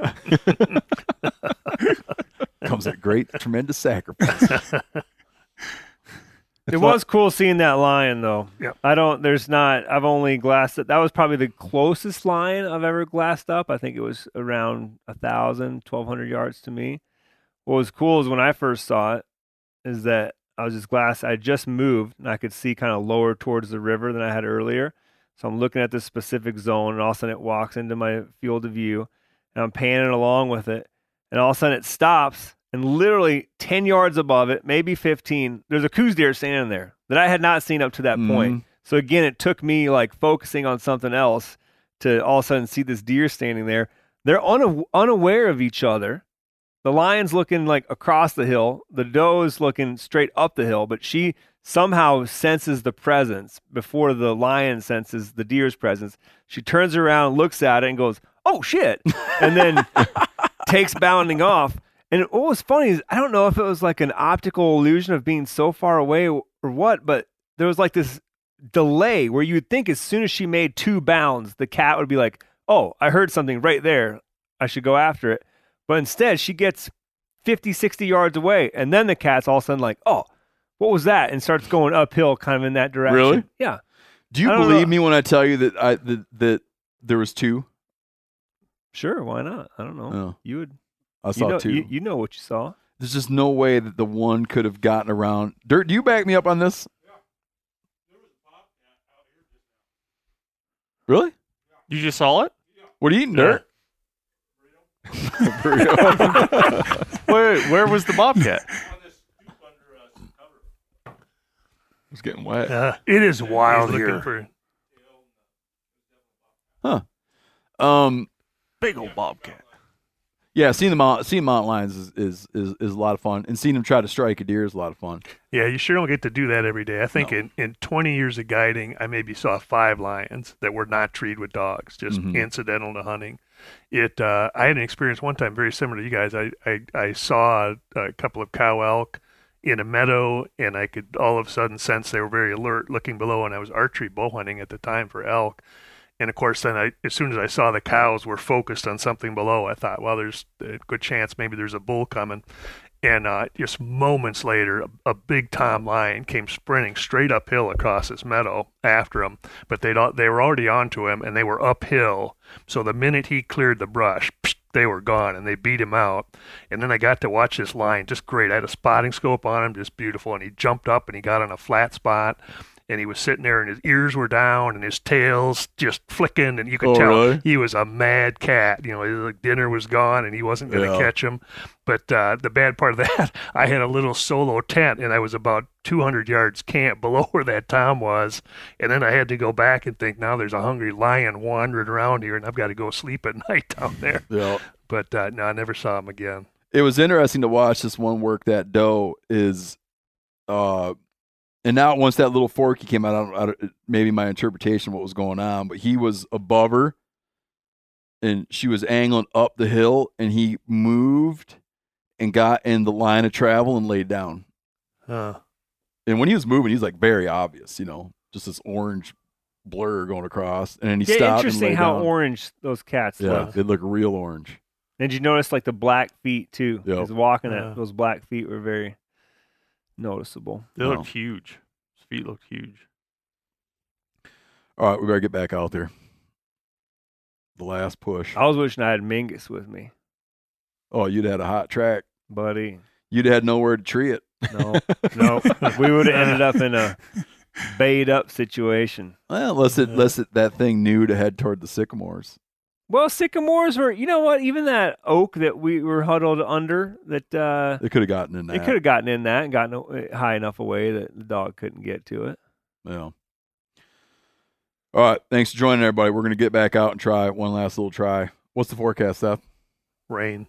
Comes at great, tremendous sacrifice. It was cool seeing that lion, though. Yeah. I don't, there's not, I've only glassed it. That was probably the closest lion I've ever glassed up. I think it was around one thousand, twelve hundred yards to me. What was cool is when I first saw it, is that I was just glass, I just moved, and I could see kind of lower towards the river than I had earlier. So I'm looking at this specific zone, and all of a sudden it walks into my field of view, and I'm panning along with it, and all of a sudden it stops. And literally ten yards above it, maybe fifteen, there's a Coues deer standing there that I had not seen up to that Mhm. point. So again, it took me like focusing on something else to all of a sudden see this deer standing there. They're una- unaware of each other. The lion's looking like across the hill. The doe's looking straight up the hill, but she somehow senses the presence before the lion senses the deer's presence. She turns around, looks at it, and goes, "Oh shit!" and then takes bounding off. And what was funny is I don't know if it was like an optical illusion of being so far away or what, but there was like this delay where you would think as soon as she made two bounds, the cat would be like, "Oh, I heard something right there. I should go after it." But instead, she gets fifty, sixty yards away, and then the cat's all of a sudden like, "Oh, what was that?" and starts going uphill kind of in that direction. Really? Yeah. Do you I don't believe know. me when I tell you that I that, that there was two? Sure, why not? I don't know. Oh. You would. I You saw know, two. you, you know what you saw. There's just no way that the one could have gotten around. Dirt, do you back me up on this? Really? You just saw it? What are you eating, Dirt? Burrito. Wait, where was the bobcat? It's getting wet. Uh, It is wild he's looking here. for- Huh. Um. Big old bobcat. Yeah, seeing the mount, seeing mountain lions is, is is is a lot of fun, and seeing them try to strike a deer is a lot of fun. Yeah, you sure don't get to do that every day. I think No. in, in twenty years of guiding, I maybe saw five lions that were not treed with dogs, just Mhm. incidental to hunting. It. Uh, I had an experience one time very similar to you guys. I I, I saw a, a couple of cow elk in a meadow, and I could all of a sudden sense they were very alert, looking below. And I was archery bow hunting at the time for elk. And of course, then I, as soon as I saw the cows were focused on something below, I thought, well, there's a good chance maybe there's a bull coming. And uh, just moments later, a, a big tom lion came sprinting straight uphill across this meadow after him. But they they were already onto him, and they were uphill. So the minute he cleared the brush, psh, they were gone, and they beat him out. And then I got to watch this lion, just great. I had a spotting scope on him, just beautiful. And he jumped up, and he got on a flat spot. And he was sitting there, and his ears were down, and his tail's just flicking, and you could Oh, tell really? he was a mad cat. You know, his like, dinner was gone, and he wasn't going to Yeah. catch him. But uh, the bad part of that, I had a little solo tent, and I was about two hundred yards camp below where that tom was. And then I had to go back and think, now there's a hungry lion wandering around here, and I've got to go sleep at night down there. Yeah. But uh, no, I never saw him again. It was interesting to watch this one work. That doe is, uh, and now once that little forky came out, I don't, I don't, maybe my interpretation of what was going on, but he was above her, and she was angling up the hill, and he moved and got in the line of travel and laid down. Uh, And when he was moving, he's like very obvious, you know, just this orange blur going across, and then he Yeah, stopped. interesting and laid how down. orange those cats Yeah, look. they look real orange. Did you notice like the black feet too? Yep. He's walking Yeah. at those black feet were very noticeable. They Wow. looked huge. His feet looked huge. All right, we better get back out there. The last push. I was wishing I had Mingus with me, Oh, you'd had a hot track. buddy. You'd had nowhere to tree it. No, no, we would have ended up in a bayed up situation. Well, unless it, unless it, that thing knew to head toward the sycamores. Well, sycamores were, you know what? Even that oak that we were huddled under, that uh, They could have gotten in that. it could have gotten in that and gotten a- high enough away that the dog couldn't get to it. Yeah. All right. Thanks for joining, everybody. We're going to get back out and try one last little try. What's the forecast, Seth? rain.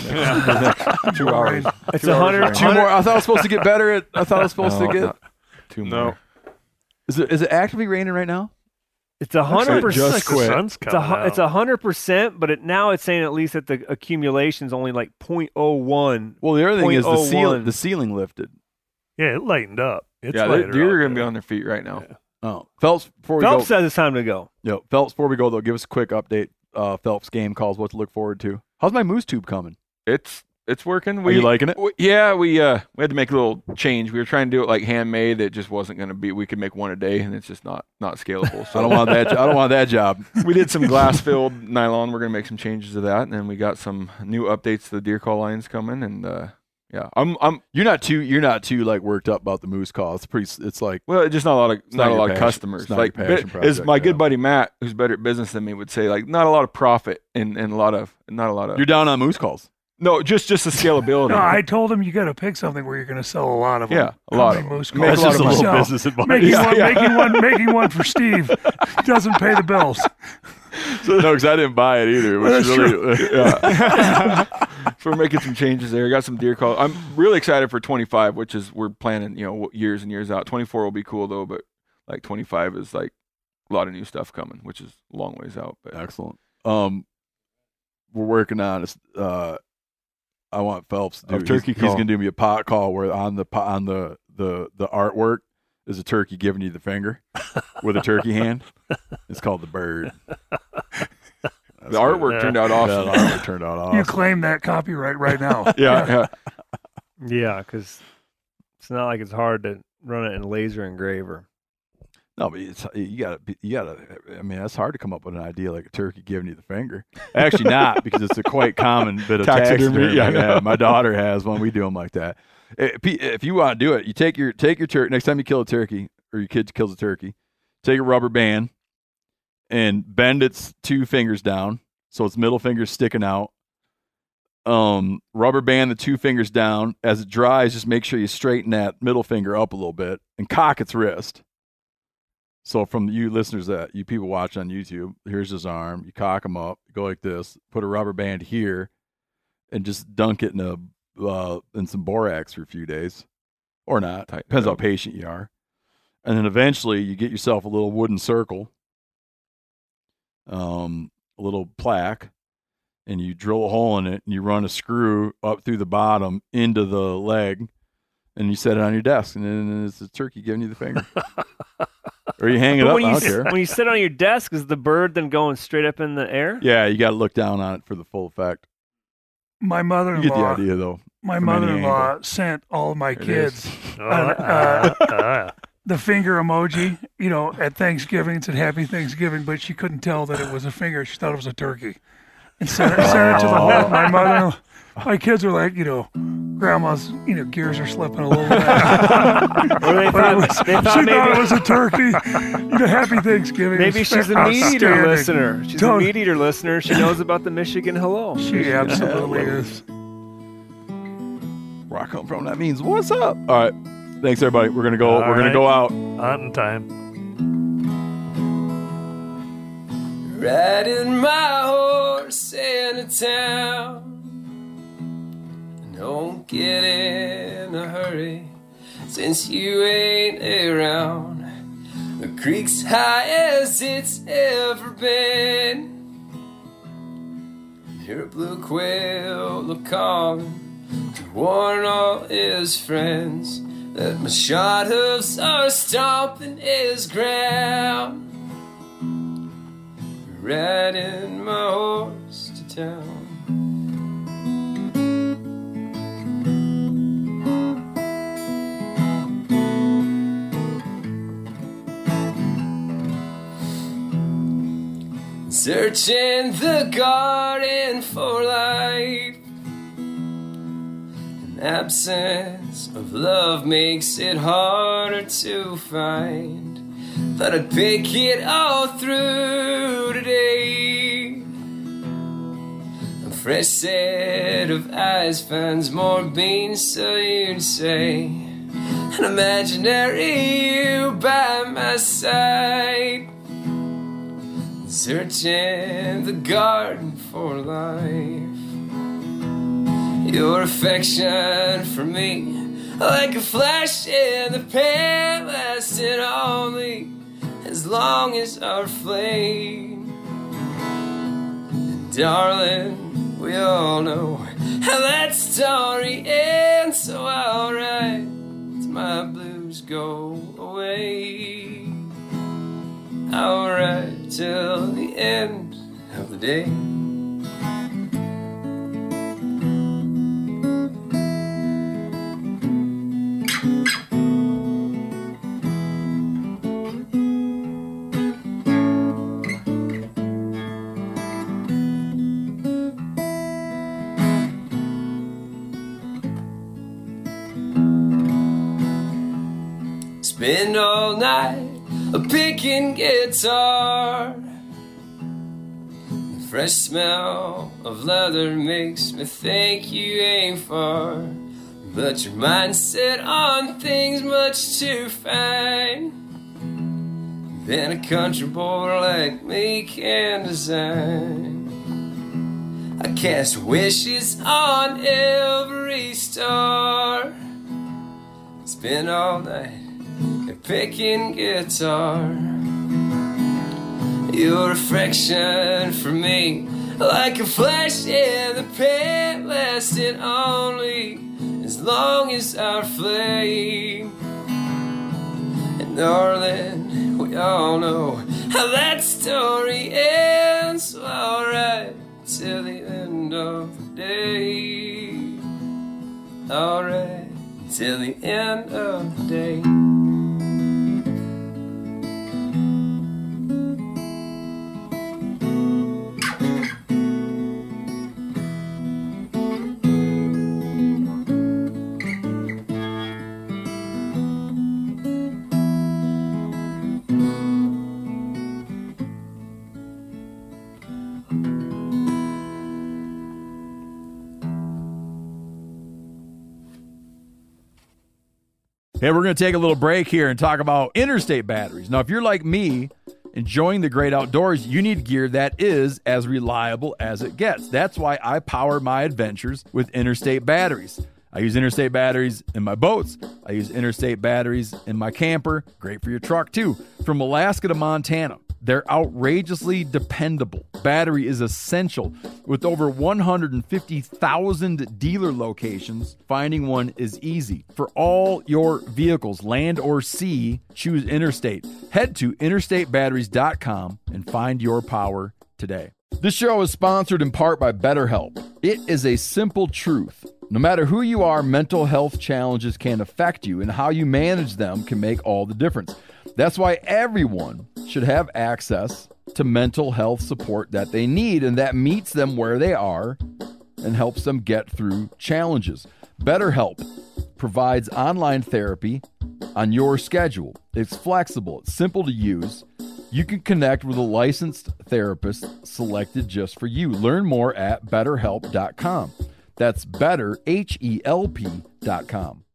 Two hours. It's Two a hours hundred. rain. Two more. I thought I was supposed to get better at. I thought I was supposed No, to get. not- Two No. more. Is it is it actively raining right now? It's a hundred percent. Just quit. The sun's It's a coming hu- out. it's a hundred percent, but it, now it's saying at least that the accumulation is only like point oh one. Well, the other thing is the point oh ceiling. one. The ceiling lifted. Yeah, it lightened up. It's yeah, lighter deer out are going to be there. on their feet right now. Yeah. Oh, Phelps. Before we Phelps go, says it's time to go. yo, Phelps. Before we go though, give us a quick update. Uh, Phelps game calls. What to look forward to. How's my moose tube coming? It's it's working. Are We, you liking it? we- yeah, we uh we had to make a little change. We were trying to do it like handmade. It just wasn't going to be. We could make one a day, and it's just not not scalable. So I don't want that. jo- I don't want that job. we did some glass filled nylon. We're going to make some changes to that, and then we got some new updates to the deer call lines coming. And uh, yeah, I'm I'm You're not too. You're not too like worked up about the moose call. It's pretty. It's like well, just not a lot of not not, a your lot of passion. customers. It's not Like your passion bit- as project, my yeah. good buddy Matt, who's better at business than me, would say, like not a lot of profit and and a lot of not a lot of you're down on moose calls. no, just just the scalability. No, I told him you got to pick something where you're going to sell a lot of them. Yeah, a How lot many of them. moose Make calls a lot do of you money. sell? Business advice. Making, Yeah, one, yeah. making one, making one for Steve doesn't pay the bills. So, no, because I didn't buy it either. Which That's really, yeah. So we're making some changes there. Got some deer call. I'm really excited for twenty-five, which is we're planning, you know, years and years out. twenty-four will be cool though, but like twenty-five is like a lot of new stuff coming, which is a long ways out. But excellent. Um, we're working on this. Uh, I want Phelps to do Of he's- turkey He's, call. gonna do me a pot call where on the po- on the the the artwork is a turkey giving you the finger with a turkey hand. It's called the bird. the artwork turned out awesome. Yeah, the artwork turned out awesome. You claim that copyright right now. yeah, yeah. Yeah, because it's not like it's hard to run it in laser engraver. No, but it's you gotta be- you gotta. I mean, that's hard to come up with an idea like a turkey giving you the finger. Actually, not because it's a quite common bit of Taxidermy, taxidermy. yeah, I know. Yeah, my daughter has one. We do them like that. If if you want to do it, you take your take your turkey next time you kill a turkey or your kid kills a turkey. Take a rubber band and bend its two fingers down so its middle finger's sticking out. Um, rubber band the two fingers down. As it dries, just make sure you straighten that middle finger up a little bit and cock its wrist. So from you listeners that you people watch on YouTube, here's his arm. You cock him up, go like this, put a rubber band here, and just dunk it in a uh, in some borax for a few days, or not. Tighten it Depends how up. patient you are. And then eventually you get yourself a little wooden circle, um, a little plaque, and you drill a hole in it, and you run a screw up through the bottom into the leg, and you set it on your desk, and then it's a turkey giving you the finger. Or you hang it But up. when I you don't s- care. when you sit on your desk, is the bird then going straight up in the air? Yeah, you got to look down on it for the full effect. My You get the mother-in-law, idea, though. my from any mother-in-law angle. sent all of my There it kids is. Oh, Uh, uh, uh, the finger emoji, you know, at Thanksgiving. It said Happy Thanksgiving, but she couldn't tell that it was a finger. She thought it was a turkey. And sent it, sent it to the whole. My mother, my kids are like, you know, Grandma's, you know, gears are slipping a little bit. Or they But it thought, was- they she thought thought it maybe, was a turkey. You know, Happy Thanksgiving. maybe was she's a meat eater outstanding. listener. She's a Totally. meat eater listener. She knows about the Michigan hello. She absolutely is. Where I come from, that means what's up. All right. Thanks, everybody. We're going to go. All we're going right. to go out. hunting time. Riding my horse into town. Don't get in a hurry since you ain't around. The creek's high as it's ever been. Hear a blue quail look calling to warn all his friends that my shod hoofs are stomping his ground. Riding my horse to town. Searching the garden for life. An absence of love makes it harder to find. Thought I'd pick it all through today. A fresh set of eyes finds more beans, so you'd say. An imaginary you by my side. Searching the garden for life. Your affection for me, like a flash in the pan, lasting only as as long as our flame. And darling, we all know how that story ends, so I'll write till my blues go away. I'll write till the end of the day. Spend all night a picking guitar. The fresh smell of leather makes me think you ain't far, but your mind's set on things much too fine than a country boy like me can design. I cast wishes on every star, spend all night a picking guitar. Your reflection for me, like a flash in the pan, lasting only as long as our flame. And darling, we all know how that story ends, so I'll write till the end of the day. All right, till the end of the day. Hey, we're going to take a little break here and talk about Interstate batteries. Now, if you're like me, enjoying the great outdoors, you need gear that is as reliable as it gets. That's why I power my adventures with Interstate batteries. I use Interstate batteries in my boats. I use Interstate batteries in my camper. Great for your truck, too. From Alaska to Montana, they're outrageously dependable. Battery is essential. With over one hundred fifty thousand dealer locations, finding one is easy. For all your vehicles, land or sea, choose Interstate. Head to interstate batteries dot com and find your power today. This show is sponsored in part by BetterHelp. It is a simple truth. No matter who you are, mental health challenges can affect you, and how you manage them can make all the difference. That's why everyone should have access to mental health support that they need, and that meets them where they are and helps them get through challenges. BetterHelp provides online therapy on your schedule. It's flexible, it's simple to use. You can connect with a licensed therapist selected just for you. Learn more at better help dot com. That's better, H E L P dot com.